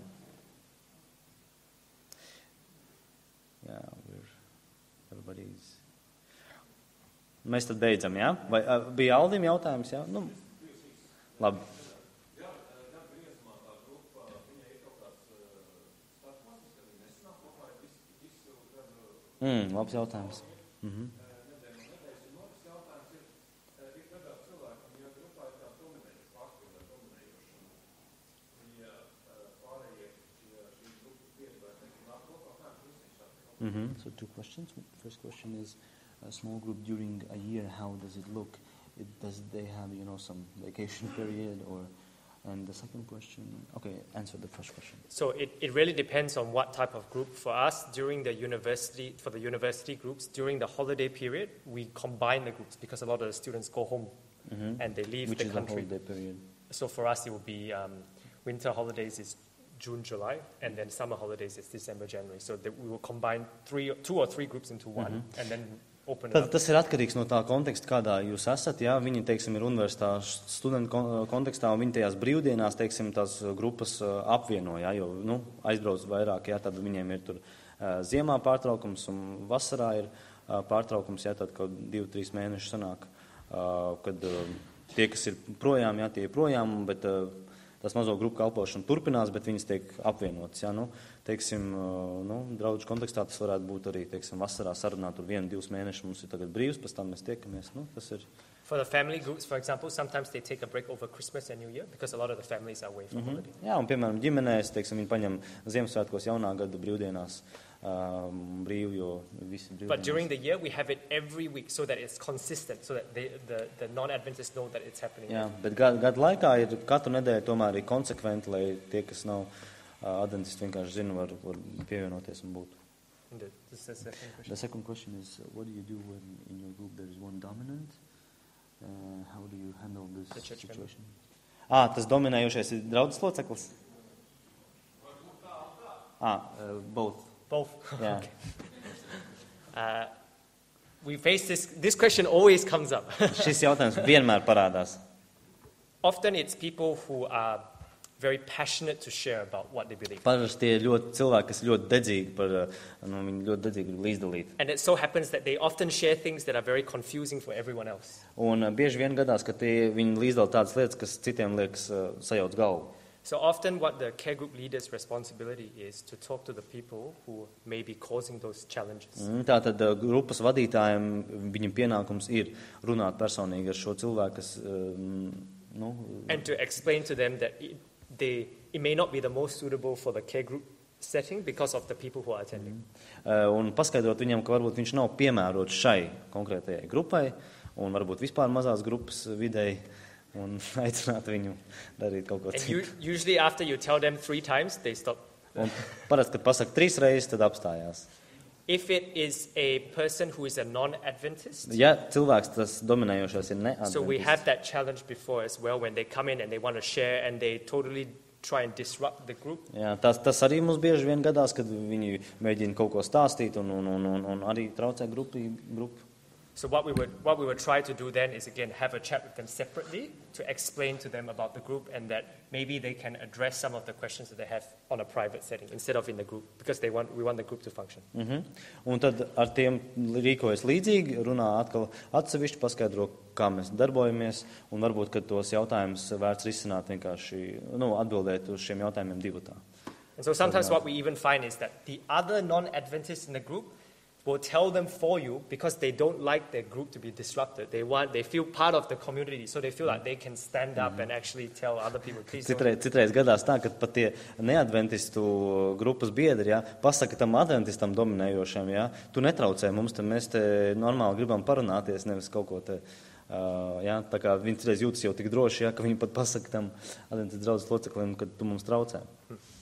Jā, everybody's... Mēs tad beidzam, jā? Vai bija Aldim jautājums, jā? Labi. Labs jautājums. So 2 questions. First question is, a small group during a year, how does it look? Does they have, some vacation period or... And the second question... Okay, answer the first question. So it really depends on what type of group. For us, during the university, for the university groups, during the holiday period, we combine the groups because a lot of the students go home and they leave the country. Which is the holiday period? So for us, it will be winter holidays is June, July, and then summer holidays is December, January. So we will combine 2 or 3 groups into one and then open it up. Tas ir atkarīgs no tā konteksta, kādā jūs esat. Jā, viņi, teiksim, ir universitātes studentu kontekstā, un viņi tajās brīvdienās, teiksim, tās grupas apvieno, jā, jo, aizbrauc vairāk, jā, tad viņiem ir tur ziemā pārtraukums, un vasarā ir pārtraukums, jā, tad kaut 2-3 mēneši sanāk, kad tie, kas ir projām, jā, tie ir projām, bet tas mazo grupu kalpošana turpinās, bet viņas tiek apvienotas. Ja? Teiksim, draudžu kontekstā tas varētu būt arī, teiksim, vasarā sarunāt tur 1-2 mēnešus, mums ir tagad brīvs, pēc tam mēs tiekamies. Tas ir... For the family groups, for example, sometimes they take a break over Christmas and New Year because a lot of the families are away for holiday. Jā, un piemēram ģimenēs, teiksim, viņi paņem Ziemassvētkos jaunā gada brīvdienās brīvu, jo visi brīvdienās. But during the year, we have it every week so that it's consistent, so that the non-Adventists know that it's happening. Jā, bet gadu laikā ir katru nedēļu tomēr ir konsekventi, lai tie, kas nav adventisti, vienkārši zina, var pievienoties un būt. The second question is, what do you do when in your group there is one dominant? How do you handle this situation? Tas dominējošais ir draudzes loceklis? Both. Both. Yeah. Okay. We face this question always comes up. Šis jautājums vienmēr parādās. Often it's people who are very passionate to share about what they believe. Parasti tie ir ļoti cilvēki, kas ļoti dedzīgi viņi ļoti dedzīgi grib līdzdalīt. And it so happens that they often share things that are very confusing for everyone else. Un bieži vien gadās, ka viņi līdzdala tādas lietas, kas citiem liekas sajauc galvu. So often what the care group leader's responsibility is to talk to the people who may be causing those challenges. Tātad grupas vadītājiem viņam pienākums ir runāt personīgi ar šo cilvēku, kas And to explain to them that it may not be the most suitable for the care group setting because of the people who are attending. Un paskaidrot viņam, ka varbūt viņš nav piemērots šai konkrētajai grupai un varbūt vispār mazās grupas videi un aicināt viņu darīt kaut ko citu. And usually after you tell them 3 times, they stop. Un parasti, kad pasaka 3 reizes, tad apstājās. If it is a person who is a non-Adventist, Ja cilvēks tas dominējošais ir so we neadventists, have that challenge before as well when they come in and they want to share and they totally try and disrupt the group. jā, tas arī mums bieži vien gadās, kad viņi mēģina kaut ko stāstīt un arī traucē grupu. So what we would try to do then is again have a chat with them separately to explain to them about the group and that maybe they can address some of the questions that they have on a private setting instead of in the group because we want the group to function. Un tad ar tiem rīkojas līdzīgi, runā atkal atsevišķi, paskaidro, kā mēs darbojamies, un varbūt, ka tos jautājumus vērts risināt vienkārši, atbildēt uz šiem jautājumiem divatā. And so sometimes what we even find is that the other non-Adventists in the group will tell them for you because they don't like their group to be disrupted. They feel part of the community, so they feel like they can stand up and actually tell other people, please don't. Citreiz gadās tā, ka pat tie neadventistu grupas biedri, pasaka tam adventistam dominējošam, tu netraucē mums, tad mēs te normāli gribam parunāties, nevis kaut ko te, tā kā viņi citreiz jūtas jau tik droši, ka viņi pat pasaka tam adventistu draudzes loceklim, ka tu mums traucē.